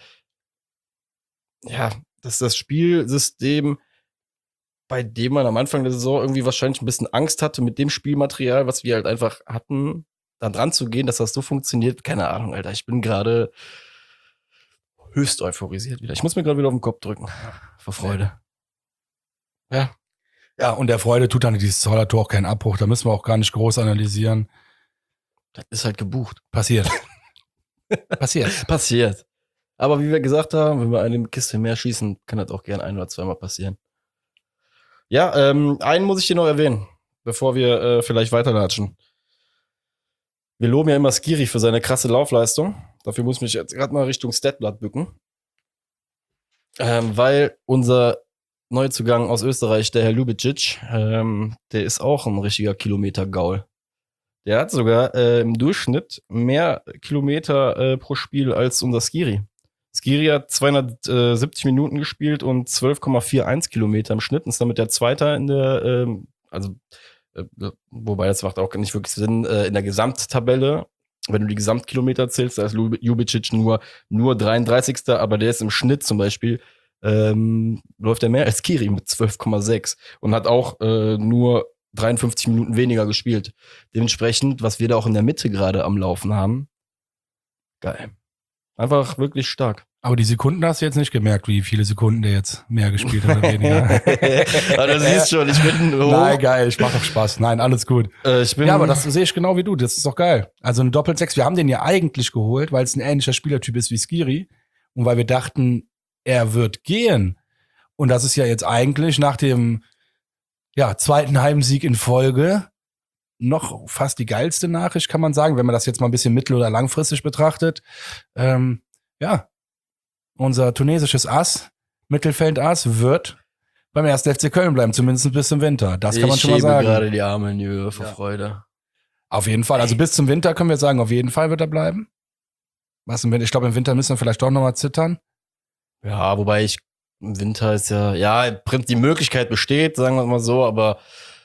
das ist das Spielsystem, bei dem man am Anfang der Saison irgendwie wahrscheinlich ein bisschen Angst hatte mit dem Spielmaterial, was wir halt einfach hatten, da dran zu gehen, dass das so funktioniert, keine Ahnung, Alter. Ich bin gerade höchst euphorisiert wieder. Ich muss mir gerade wieder auf den Kopf drücken. Vor Freude. Ja. Ja, und der Freude tut dann dieses Zollertor auch keinen Abbruch. Da müssen wir auch gar nicht groß analysieren. Das ist halt gebucht. Passiert. Passiert. Aber wie wir gesagt haben, wenn wir eine Kiste mehr schießen, kann das auch gern ein- oder zweimal passieren. Ja, einen muss ich dir noch erwähnen, bevor wir vielleicht weiterlatschen. Wir loben ja immer Skiri für seine krasse Laufleistung. Dafür muss ich mich jetzt gerade mal Richtung Statblatt bücken. Weil unser Neuzugang aus Österreich, der Herr Lubicic, der ist auch ein richtiger Kilometer-Gaul. Der hat sogar im Durchschnitt mehr Kilometer pro Spiel als unser Skiri. Skiri hat 270 Minuten gespielt und 12,41 Kilometer im Schnitt und ist damit der Zweite in der, wobei das macht auch nicht wirklich Sinn, in der Gesamttabelle. Wenn du die Gesamtkilometer zählst, da ist Ljubicic nur 33. Aber der ist im Schnitt zum Beispiel, läuft er mehr als Skiri mit 12,6 und hat auch nur 53 Minuten weniger gespielt. Dementsprechend, was wir da auch in der Mitte gerade am Laufen haben, geil. Einfach wirklich stark. Aber die Sekunden hast du jetzt nicht gemerkt, wie viele Sekunden der jetzt mehr gespielt hat oder weniger. Aber du siehst schon, ich bin hoch. Nein, geil, ich mach doch Spaß. Nein, alles gut. Ja, aber das sehe ich genau wie du. Das ist doch geil. Also ein Doppel-6. Wir haben den ja eigentlich geholt, weil es ein ähnlicher Spielertyp ist wie Skiri und weil wir dachten, er wird gehen. Und das ist ja jetzt eigentlich nach dem zweiten Heimsieg in Folge noch fast die geilste Nachricht, kann man sagen, wenn man das jetzt mal ein bisschen mittel- oder langfristig betrachtet. Unser tunesisches Ass, Mittelfeldass, wird beim 1. FC Köln bleiben, zumindest bis zum Winter. Das kann man schon mal sagen. Ich gerade die Arme in die Höhe vor Freude. Auf jeden Fall. Also bis zum Winter können wir sagen, auf jeden Fall wird er bleiben. Was im Winter? Ich glaube, im Winter müssen wir vielleicht doch nochmal zittern. Ja, wobei im Winter ist die Möglichkeit besteht, sagen wir mal so, aber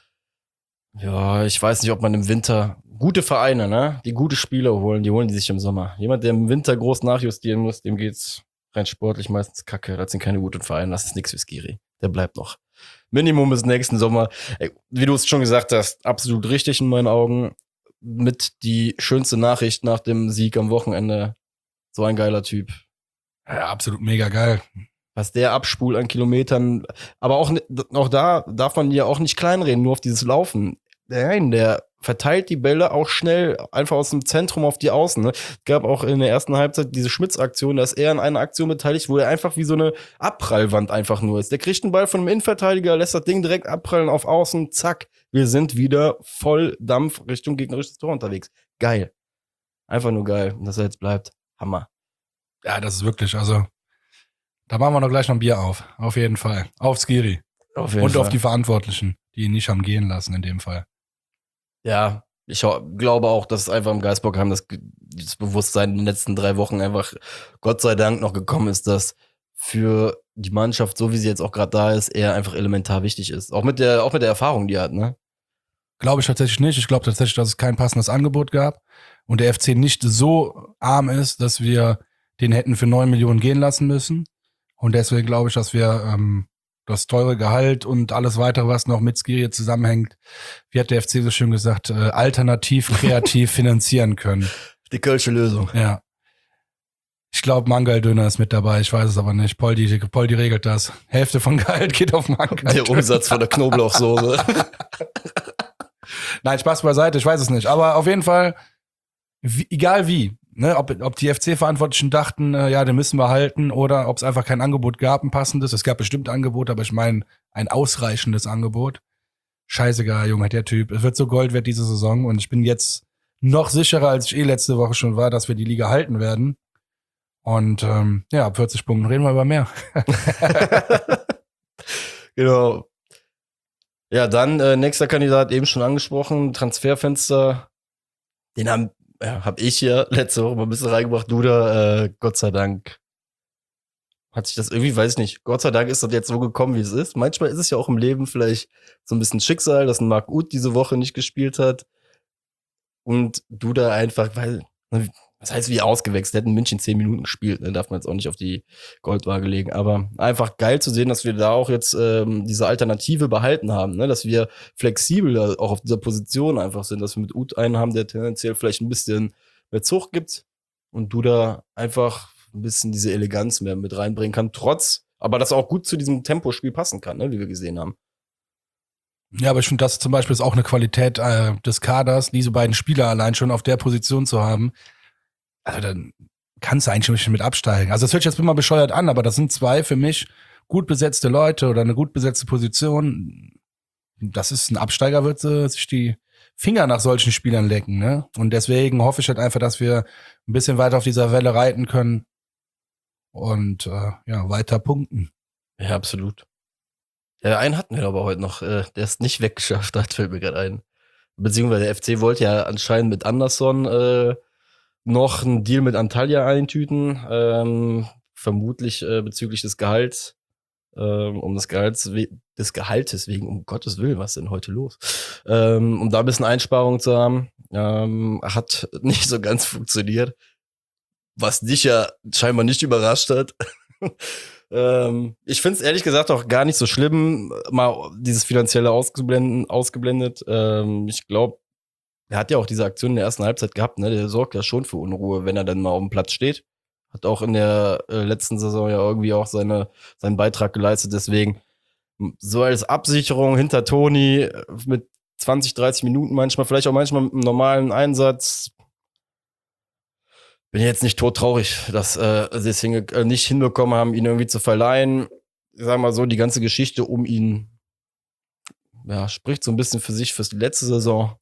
ja, ich weiß nicht, ob man im Winter gute Vereine, ne, die gute Spieler holen, die holen die sich im Sommer. Jemand, der im Winter groß nachjustieren muss, dem geht's rein sportlich meistens kacke. Das sind keine guten Vereine, das ist nix für Skiri. Der bleibt noch. Minimum bis nächsten Sommer. Ey, wie du es schon gesagt hast, absolut richtig in meinen Augen. Mit die schönste Nachricht nach dem Sieg am Wochenende. So ein geiler Typ. Ja, absolut mega geil. Was der abspult an Kilometern. Aber auch da darf man ja auch nicht kleinreden, nur auf dieses Laufen. Nein, der verteilt die Bälle auch schnell einfach aus dem Zentrum auf die Außen. Ne? Es gab auch in der ersten Halbzeit diese Schmitz-Aktion, da ist er an einer Aktion beteiligt, wo er einfach wie so eine Abprallwand einfach nur ist. Der kriegt einen Ball von einem Innenverteidiger, lässt das Ding direkt abprallen auf Außen, zack. Wir sind wieder voll Dampf Richtung gegnerisches Tor unterwegs. Geil. Einfach nur geil. Und dass er jetzt bleibt. Hammer. Ja, das ist wirklich, also da machen wir noch gleich noch ein Bier auf. Auf jeden Fall. Auf Skiri. Auf jeden Und Fall. auf die Verantwortlichen, die ihn nicht haben gehen lassen in dem Fall. Ja, ich glaube auch, dass einfach im Geisbockheim das Bewusstsein in den letzten 3 Wochen einfach Gott sei Dank noch gekommen ist, dass für die Mannschaft, so wie sie jetzt auch gerade da ist, er einfach elementar wichtig ist. Auch mit der Erfahrung, die er hat, ne? Glaube ich tatsächlich nicht. Ich glaube tatsächlich, dass es kein passendes Angebot gab und der FC nicht so arm ist, dass wir den hätten für 9 Millionen gehen lassen müssen. Und deswegen glaube ich, dass wir das teure Gehalt und alles weitere, was noch mit Skiri zusammenhängt, wie hat der FC so schön gesagt, alternativ, kreativ finanzieren können. Die Kölsche Lösung. Ja. Ich glaube, Mangal-Döner ist mit dabei, ich weiß es aber nicht. Poldi regelt das. Hälfte von Gehalt geht auf Mangal. Der Umsatz von der Knoblauchsoße. Nein, Spaß beiseite, ich weiß es nicht. Aber auf jeden Fall, egal wie, ne, ob die FC-Verantwortlichen dachten, den müssen wir halten, oder ob es einfach kein Angebot gab, ein passendes. Es gab bestimmt Angebote, aber ich meine, ein ausreichendes Angebot. Scheißegal, Junge, der Typ. Es wird so Gold wert diese Saison und ich bin jetzt noch sicherer, als ich letzte Woche schon war, dass wir die Liga halten werden. Und ab 40 Punkten reden wir über mehr. Genau. Ja, dann nächster Kandidat, eben schon angesprochen, Transferfenster. Den hab ich ja letzte Woche mal ein bisschen reingebracht. Duda, Gott sei Dank. Hat sich das irgendwie, weiß ich nicht, Gott sei Dank ist das jetzt so gekommen, wie es ist. Manchmal ist es ja auch im Leben vielleicht so ein bisschen Schicksal, dass ein Marc Uth diese Woche nicht gespielt hat. Und Duda einfach, weil das heißt, wie ausgewechselt, hätten München 10 Minuten gespielt, ne? Darf man jetzt auch nicht auf die Goldwaage legen. Aber einfach geil zu sehen, dass wir da auch jetzt diese Alternative behalten haben, ne? Dass wir flexibel auch auf dieser Position einfach sind, dass wir mit Uth einen haben, der tendenziell vielleicht ein bisschen mehr Zucht gibt und du da einfach ein bisschen diese Eleganz mehr mit reinbringen kann, aber das auch gut zu diesem Tempospiel passen kann, ne? Wie wir gesehen haben. Ja, aber ich finde, das zum Beispiel ist auch eine Qualität des Kaders, diese beiden Spieler allein schon auf der Position zu haben. Also dann kannst du eigentlich nicht mit absteigen. Also das hört sich jetzt immer bescheuert an, aber das sind zwei für mich gut besetzte Leute oder eine gut besetzte Position. Das ist ein Absteiger, wird sich die Finger nach solchen Spielern lecken, ne? Und deswegen hoffe ich halt einfach, dass wir ein bisschen weiter auf dieser Welle reiten können und ja, weiter punkten. Ja, absolut. Ja, einen hatten wir aber heute noch, der es nicht weggeschafft hat, fällt mir gerade ein. Beziehungsweise der FC wollte ja anscheinend mit Anderson noch einen Deal mit Antalya eintüten, vermutlich bezüglich des Gehalts, des Gehaltes wegen, um Gottes Willen, was ist denn heute los? Um da ein bisschen Einsparungen zu haben, hat nicht so ganz funktioniert, was dich ja scheinbar nicht überrascht hat. Ich finde es ehrlich gesagt auch gar nicht so schlimm, mal dieses Finanzielle ausgeblendet. Ich glaube, er hat ja auch diese Aktion in der ersten Halbzeit gehabt, ne? Der sorgt ja schon für Unruhe, wenn er dann mal auf dem Platz steht. Hat auch in der letzten Saison ja irgendwie auch seinen Beitrag geleistet. Deswegen so als Absicherung hinter Toni mit 20, 30 Minuten vielleicht auch manchmal mit einem normalen Einsatz. Bin jetzt nicht todtraurig, dass sie es nicht hinbekommen haben, ihn irgendwie zu verleihen. Ich sag mal so, die ganze Geschichte um ihn spricht so ein bisschen für sich fürs letzte Saison.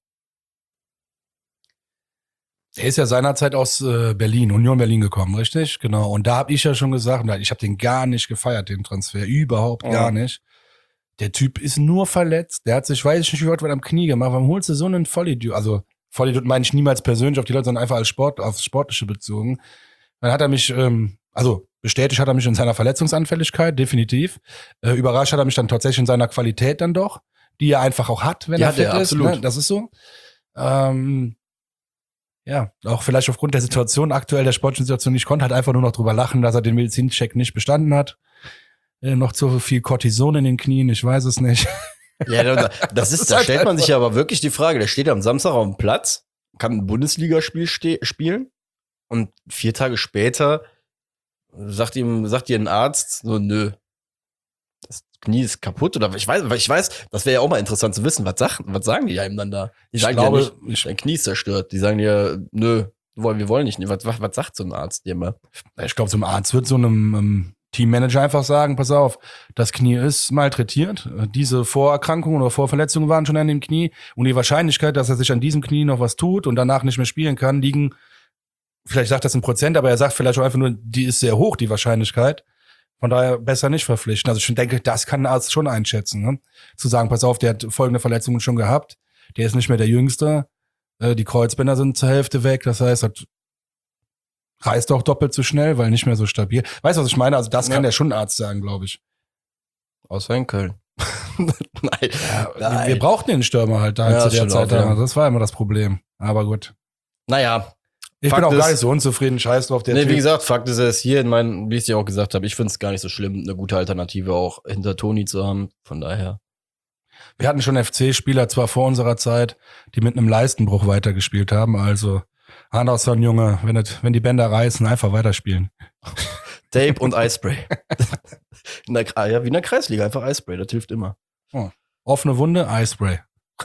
Er ist ja seinerzeit aus Union Berlin gekommen, richtig? Genau. Und da habe ich ja schon gesagt, ich habe den gar nicht gefeiert, den Transfer. Überhaupt gar nicht. Der Typ ist nur verletzt. Der hat sich, weiß ich nicht, wie weit am Knie gemacht. Warum holst du so einen Vollidiot? Also Vollidiot meine ich niemals persönlich auf die Leute, sondern einfach aufs Sportliche bezogen. Dann hat er mich, bestätigt hat er mich in seiner Verletzungsanfälligkeit, definitiv. Überrascht hat er mich dann tatsächlich in seiner Qualität dann doch, die er einfach auch hat, wenn er fit ist. Absolut. Ne? Das ist so. Ja, auch vielleicht aufgrund der Situation aktuell, der sportlichen Situation, ich konnte halt einfach nur noch drüber lachen, dass er den Medizincheck nicht bestanden hat. Noch zu viel Cortison in den Knien, ich weiß es nicht. Ja, da stellt man sich ja aber wirklich die Frage, der steht am Samstag auf dem Platz, kann ein Bundesligaspiel spielen und 4 Tage später sagt dir ein Arzt so, nö, das Knie ist kaputt oder ich weiß, das wäre ja auch mal interessant zu wissen, was sagen die einem dann da? Die sagen ja nicht, dein Knie ist zerstört. Die sagen ja, nö, wir wollen nicht. Was sagt so ein Arzt dir mal? Ich glaube, so ein Arzt wird so einem Teammanager einfach sagen, pass auf, das Knie ist malträtiert. Diese Vorerkrankungen oder Vorverletzungen waren schon an dem Knie und die Wahrscheinlichkeit, dass er sich an diesem Knie noch was tut und danach nicht mehr spielen kann, liegen, vielleicht sagt das in Prozent, aber er sagt vielleicht auch einfach nur, die ist sehr hoch, die Wahrscheinlichkeit. Von daher besser nicht verpflichten. Also ich denke, das kann ein Arzt schon einschätzen. Ne? Zu sagen, pass auf, der hat folgende Verletzungen schon gehabt, der ist nicht mehr der Jüngste, die Kreuzbänder sind zur Hälfte weg, das heißt, das reißt auch doppelt so schnell, weil nicht mehr so stabil. Weißt du, was ich meine? Also das kann der schon ein Arzt sagen, glaube ich. Außer in Köln. Nein. Ja, wir brauchten den Stürmer halt da zu der Zeit. Das war immer das Problem. Aber gut. Naja. Ich bin auch gar nicht so unzufrieden, scheiß drauf. Typ. Wie gesagt, Fakt ist, er ist hier wie ich es ja auch gesagt habe, ich finde es gar nicht so schlimm, eine gute Alternative auch hinter Toni zu haben. Von daher. Wir hatten schon FC-Spieler zwar vor unserer Zeit, die mit einem Leistenbruch weitergespielt haben. Also Anderson, Junge, wenn die Bänder reißen, einfach weiterspielen. Tape und Eispray. Wie in der Kreisliga, einfach Eispray, das hilft immer. Oh. Offene Wunde, Eispray.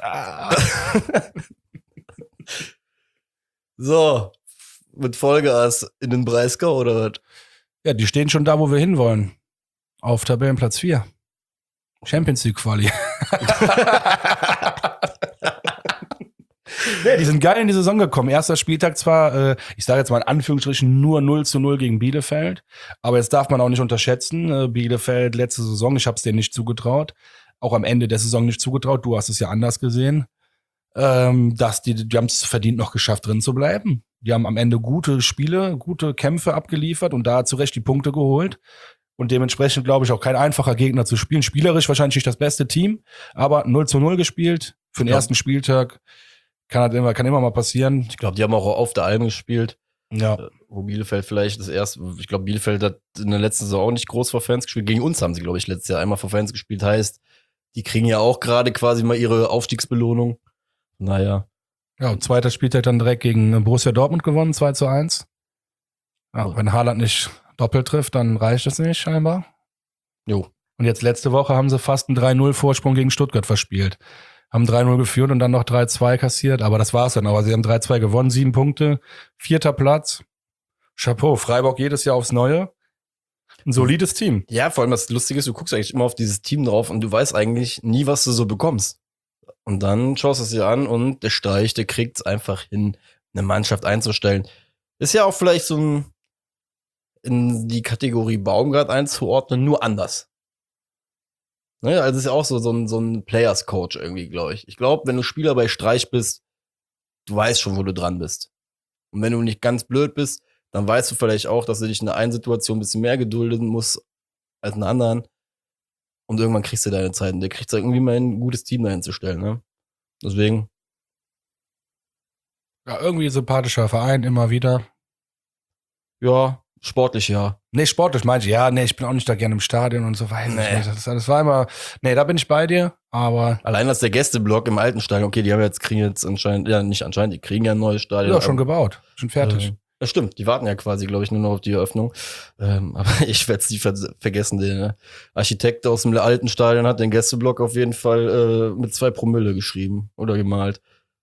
So, mit Vollgas in den Breisgau oder was? Ja, die stehen schon da, wo wir hinwollen. Auf Tabellenplatz 4. Champions League Quali. Nee, die sind geil in die Saison gekommen. Erster Spieltag zwar, ich sage jetzt mal in Anführungsstrichen, nur 0-0 gegen Bielefeld. Aber jetzt darf man auch nicht unterschätzen. Bielefeld letzte Saison, ich habe es denen nicht zugetraut. Auch am Ende der Saison nicht zugetraut. Du hast es ja anders gesehen. Dass die haben es verdient, noch geschafft, drin zu bleiben. Die haben am Ende gute Spiele, gute Kämpfe abgeliefert und da zu Recht die Punkte geholt. Und dementsprechend, glaube ich, auch kein einfacher Gegner zu spielen. Spielerisch wahrscheinlich nicht das beste Team, aber 0-0 gespielt für den ersten Spieltag. Kann immer mal passieren. Ich glaube, die haben auch auf der Alm gespielt. Ja. Wo Bielefeld vielleicht das erste, ich glaube, Bielefeld hat in der letzten Saison auch nicht groß vor Fans gespielt. Gegen uns haben sie, glaube ich, letztes Jahr einmal vor Fans gespielt. Heißt, die kriegen ja auch gerade quasi mal ihre Aufstiegsbelohnung. Naja. Ja, und zweiter Spieltag dann direkt gegen Borussia Dortmund gewonnen, 2-1. Ja, wenn Haaland nicht doppelt trifft, dann reicht es nicht scheinbar. Jo. Und jetzt letzte Woche haben sie fast einen 3-0-Vorsprung gegen Stuttgart verspielt. Haben 3-0 geführt und dann noch 3-2 kassiert, aber das war's dann. Aber sie haben 3-2 gewonnen, 7 Punkte, 4. Platz. Chapeau, Freiburg jedes Jahr aufs Neue. Ein solides Team. Ja, vor allem das Lustige ist, du guckst eigentlich immer auf dieses Team drauf und du weißt eigentlich nie, was du so bekommst. Und dann schaust du es dir an und der Streich, der kriegt es einfach hin, eine Mannschaft einzustellen. Ist ja auch vielleicht so ein in die Kategorie Baumgart einzuordnen, nur anders. Ne, also ist ja auch so ein Players-Coach irgendwie, glaube ich. Ich glaube, wenn du Spieler bei Streich bist, du weißt schon, wo du dran bist. Und wenn du nicht ganz blöd bist, dann weißt du vielleicht auch, dass du dich in der einen Situation ein bisschen mehr gedulden musst als in der anderen. Und irgendwann kriegst du deine Zeit. Und der kriegt irgendwie mal ein gutes Team dahin zu stellen, ne? Deswegen. Ja, irgendwie sympathischer Verein, immer wieder. Ja, sportlich ja. Nee, sportlich meinte ich. Ja, nee, ich bin auch nicht da gerne im Stadion und so weiter. Nee. Das war immer, nee, da bin ich bei dir, aber. Allein als der Gästeblock im alten Stadion, okay, kriegen jetzt anscheinend, ja, nicht anscheinend, die kriegen ja ein neues Stadion. Ja, schon gebaut, schon fertig. Ja, stimmt, die warten ja quasi, glaube ich, nur noch auf die Eröffnung. Aber ich werde es nie vergessen, der Architekt aus dem alten Stadion hat den Gästeblock auf jeden Fall mit 2 Promille geschrieben oder gemalt.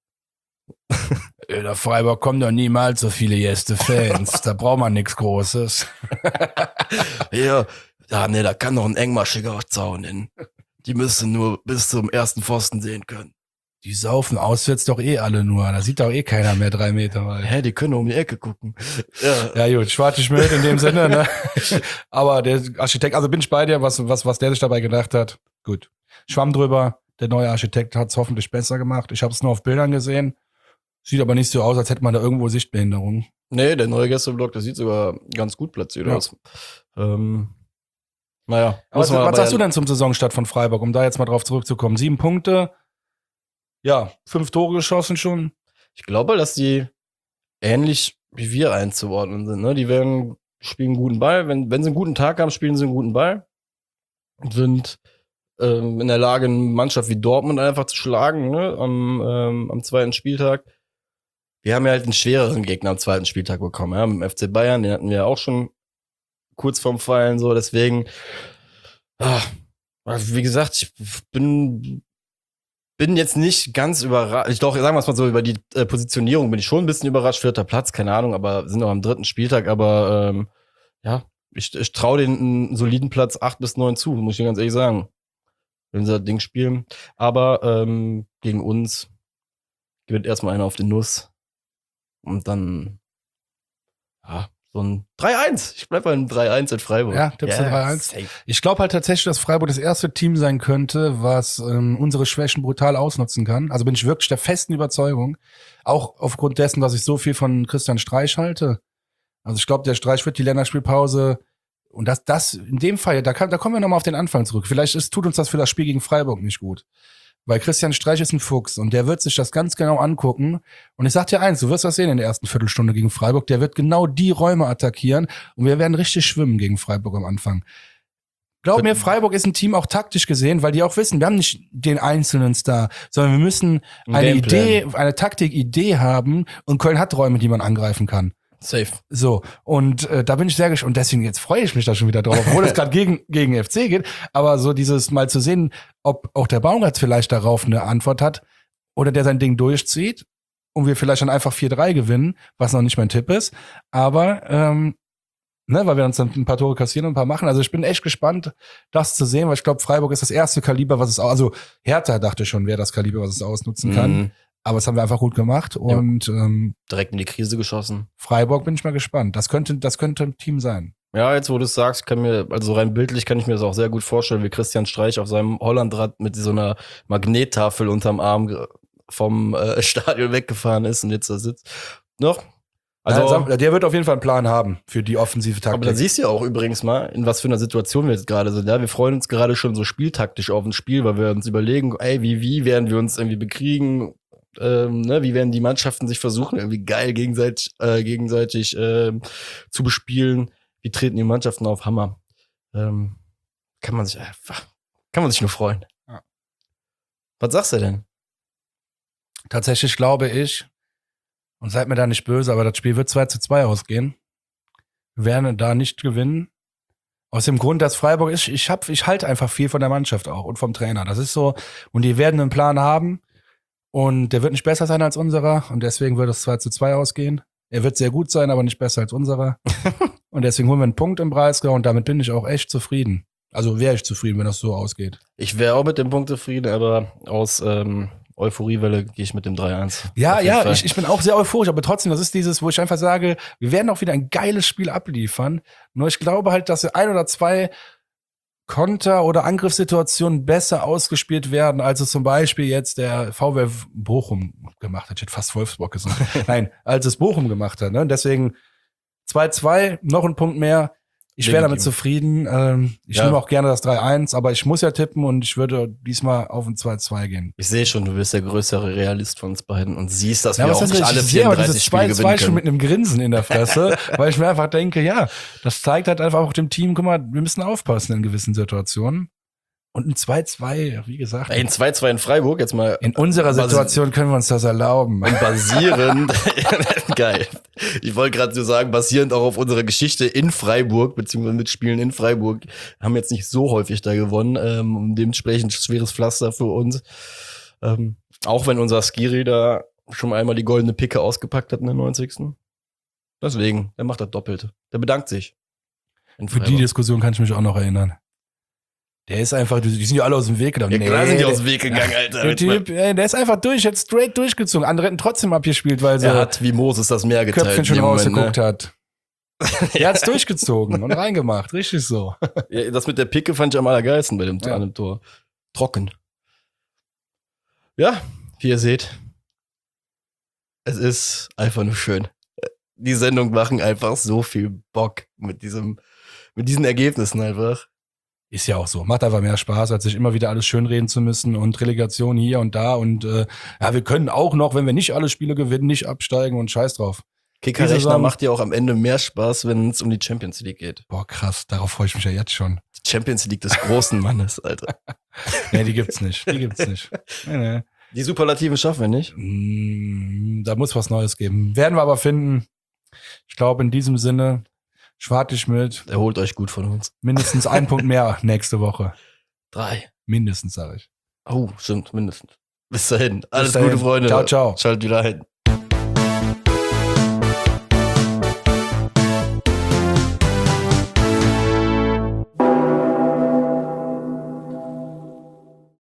In der Freiburg kommen doch niemals so viele Gäste-Fans. Da braucht man nichts Großes. Ja, nee, da kann doch ein engmaschiger Zaun hin. Die müssen nur bis zum ersten Pfosten sehen können. Die saufen auswärts doch eh alle nur. Da sieht doch eh keiner mehr 3 Meter weit. Hä, die können um die Ecke gucken. Ja gut, Schwarze Schmidt in dem Sinne, ne? Aber der Architekt, also bin ich bei dir, was der sich dabei gedacht hat. Gut. Schwamm drüber. Der neue Architekt hat es hoffentlich besser gemacht. Ich habe es nur auf Bildern gesehen. Sieht aber nicht so aus, als hätte man da irgendwo Sichtbehinderung. Nee, der neue Gästeblock, der sieht sogar ganz gut platziert aus. Naja. Was sagst du denn zum Saisonstart von Freiburg, um da jetzt mal drauf zurückzukommen? 7 Punkte, ja, 5 Tore geschossen schon. Ich glaube, dass die ähnlich wie wir einzuordnen sind. Ne? Die spielen einen guten Ball. Wenn sie einen guten Tag haben, spielen sie einen guten Ball. Und sind in der Lage, eine Mannschaft wie Dortmund einfach zu schlagen, ne? Am 2. Spieltag. Wir haben ja halt einen schwereren Gegner am 2. Spieltag bekommen, ja, mit dem FC Bayern, den hatten wir ja auch schon kurz vorm Fallen, so, deswegen, wie gesagt, ich bin jetzt nicht ganz überrascht, doch, sagen wir es mal so, über die Positionierung bin ich schon ein bisschen überrascht, 4. Platz, keine Ahnung, aber sind noch am 3. Spieltag, aber, ja, ich traue denen einen soliden Platz 8 bis 9 zu, muss ich dir ganz ehrlich sagen, wenn sie das Ding spielen, aber, gegen uns gewinnt erstmal einer auf die Nuss. Und dann, ja, so ein 3-1. Ich bleib bei einem 3-1 in Freiburg. Ja, tippst du 3-1. Safe. Ich glaube halt tatsächlich, dass Freiburg das erste Team sein könnte, was unsere Schwächen brutal ausnutzen kann. Also bin ich wirklich der festen Überzeugung. Auch aufgrund dessen, dass ich so viel von Christian Streich halte. Also ich glaube, der Streich wird die Länderspielpause und das in dem Fall, da kommen wir nochmal auf den Anfang zurück. Vielleicht tut uns das für das Spiel gegen Freiburg nicht gut. Weil Christian Streich ist ein Fuchs und der wird sich das ganz genau angucken. Und ich sag dir eins, du wirst das sehen in der ersten Viertelstunde gegen Freiburg. Der wird genau die Räume attackieren und wir werden richtig schwimmen gegen Freiburg am Anfang. Glaub mir, Freiburg ist ein Team auch taktisch gesehen, weil die auch wissen, wir haben nicht den einzelnen Star, sondern wir müssen eine Taktikidee haben und Köln hat Räume, die man angreifen kann. Safe. So, und da bin ich sehr gespannt. Und deswegen, jetzt freue ich mich da schon wieder drauf, obwohl es gerade gegen FC geht. Aber so dieses mal zu sehen, ob auch der Baumgart vielleicht darauf eine Antwort hat oder der sein Ding durchzieht und wir vielleicht dann einfach 4-3 gewinnen, was noch nicht mein Tipp ist. Aber, weil wir uns dann ein paar Tore kassieren und ein paar machen. Also ich bin echt gespannt, das zu sehen, weil ich glaube, Freiburg ist das erste Kaliber, was es also Hertha dachte schon, wäre das Kaliber, was es ausnutzen kann. Aber das haben wir einfach gut gemacht und direkt in die Krise geschossen. Freiburg bin ich mal gespannt. Das könnte ein Team sein. Ja, jetzt wo du es sagst, also rein bildlich kann ich mir das auch sehr gut vorstellen, wie Christian Streich auf seinem Hollandrad mit so einer Magnettafel unterm Arm vom Stadion weggefahren ist und jetzt da sitzt. Noch? Also der wird auf jeden Fall einen Plan haben für die offensive Taktik. Aber da siehst du ja auch übrigens mal, in was für einer Situation wir jetzt gerade sind. Ja, wir freuen uns gerade schon so spieltaktisch auf ein Spiel, weil wir uns überlegen, ey, wie werden wir uns irgendwie bekriegen? Wie werden die Mannschaften sich versuchen, irgendwie geil gegenseitig zu bespielen? Wie treten die Mannschaften auf? Hammer. Kann man sich nur freuen. Ja. Was sagst du denn? Tatsächlich glaube ich, und seid mir da nicht böse, aber das Spiel wird 2-2 ausgehen. Wir werden da nicht gewinnen. Aus dem Grund, dass Freiburg ist, ich halte einfach viel von der Mannschaft auch und vom Trainer. Das ist so, und die werden einen Plan haben und der wird nicht besser sein als unserer und deswegen wird es 2-2 ausgehen. Er wird sehr gut sein, aber nicht besser als unserer. Und deswegen holen wir einen Punkt im Breisgau und damit bin ich auch echt zufrieden. Also wäre ich zufrieden, wenn das so ausgeht. Ich wäre auch mit dem Punkt zufrieden, aber aus Euphoriewelle gehe ich mit dem 3-1. Ja, ich bin auch sehr euphorisch, aber trotzdem, das ist dieses, wo ich einfach sage, wir werden auch wieder ein geiles Spiel abliefern. Nur ich glaube halt, dass ein oder zwei Konter- oder Angriffssituationen besser ausgespielt werden, als es zum Beispiel jetzt der VW Bochum gemacht hat. Ich hätte fast Wolfsburg gesagt. Nein, als es Bochum gemacht hat. Ne? Deswegen 2-2, noch ein Punkt mehr. Ich wäre damit zufrieden. Ich nehme auch gerne das 3-1, aber ich muss ja tippen und ich würde diesmal auf ein 2-2 gehen. Ich sehe schon, du bist der größere Realist von uns beiden und siehst, dass wir was auch heißt nicht das? alle Ich sehe aber 34 dieses Spiele gewinnen 2-2 schon können. mit einem Grinsen in der Fresse, weil ich mir einfach denke, ja, das zeigt halt einfach auch dem Team, guck mal, wir müssen aufpassen in gewissen Situationen. Und ein 2-2, wie gesagt. Ein 2-2 in Freiburg, jetzt mal. In unserer Situation können wir uns das erlauben. Und basierend, geil. Ich wollte gerade so sagen, basierend auch auf unserer Geschichte in Freiburg, beziehungsweise mit Spielen in Freiburg, haben jetzt nicht so häufig da gewonnen, dementsprechend schweres Pflaster für uns. Auch wenn unser Skiri da schon einmal die goldene Picke ausgepackt hat in der 90. Deswegen, der macht das Doppelte. Der bedankt sich. Für die Diskussion kann ich mich auch noch erinnern. Der ist einfach, die sind ja alle aus dem Weg gegangen. Ja, klar sind die aus dem Weg gegangen, Alter. Der Typ, der ist einfach jetzt straight durchgezogen. Andere hätten trotzdem abgespielt, weil sie er hat wie Moses das Meer geteilt. Köpfchen schon rausgeguckt hat. Er hat's durchgezogen und reingemacht. Richtig so. Ja, das mit der Picke fand ich am allergeilsten an dem Tor. Trocken. Ja, wie ihr seht, es ist einfach nur schön. Die Sendung machen einfach so viel Bock mit diesen Ergebnissen einfach. Ist ja auch so. Macht einfach mehr Spaß, als sich immer wieder alles schönreden zu müssen und Relegation hier und da. Und wir können auch noch, wenn wir nicht alle Spiele gewinnen, nicht absteigen und scheiß drauf. Kicker-Rechner macht ja auch am Ende mehr Spaß, wenn es um die Champions League geht. Boah, krass. Darauf freue ich mich ja jetzt schon. Die Champions League des großen Mannes, Alter. Nee, die gibt's nicht. Nee. Die Superlativen schaffen wir nicht. Da muss was Neues geben. Werden wir aber finden. Ich glaube, in diesem Sinne, schwarte ich mit. Erholt euch gut von uns. Mindestens einen Punkt mehr nächste Woche. 3. Mindestens, sage ich. Oh, stimmt, mindestens. Bis dahin. Alles Bis dahin. Gute, Freunde. Ciao, ciao. Schaltet wieder ein.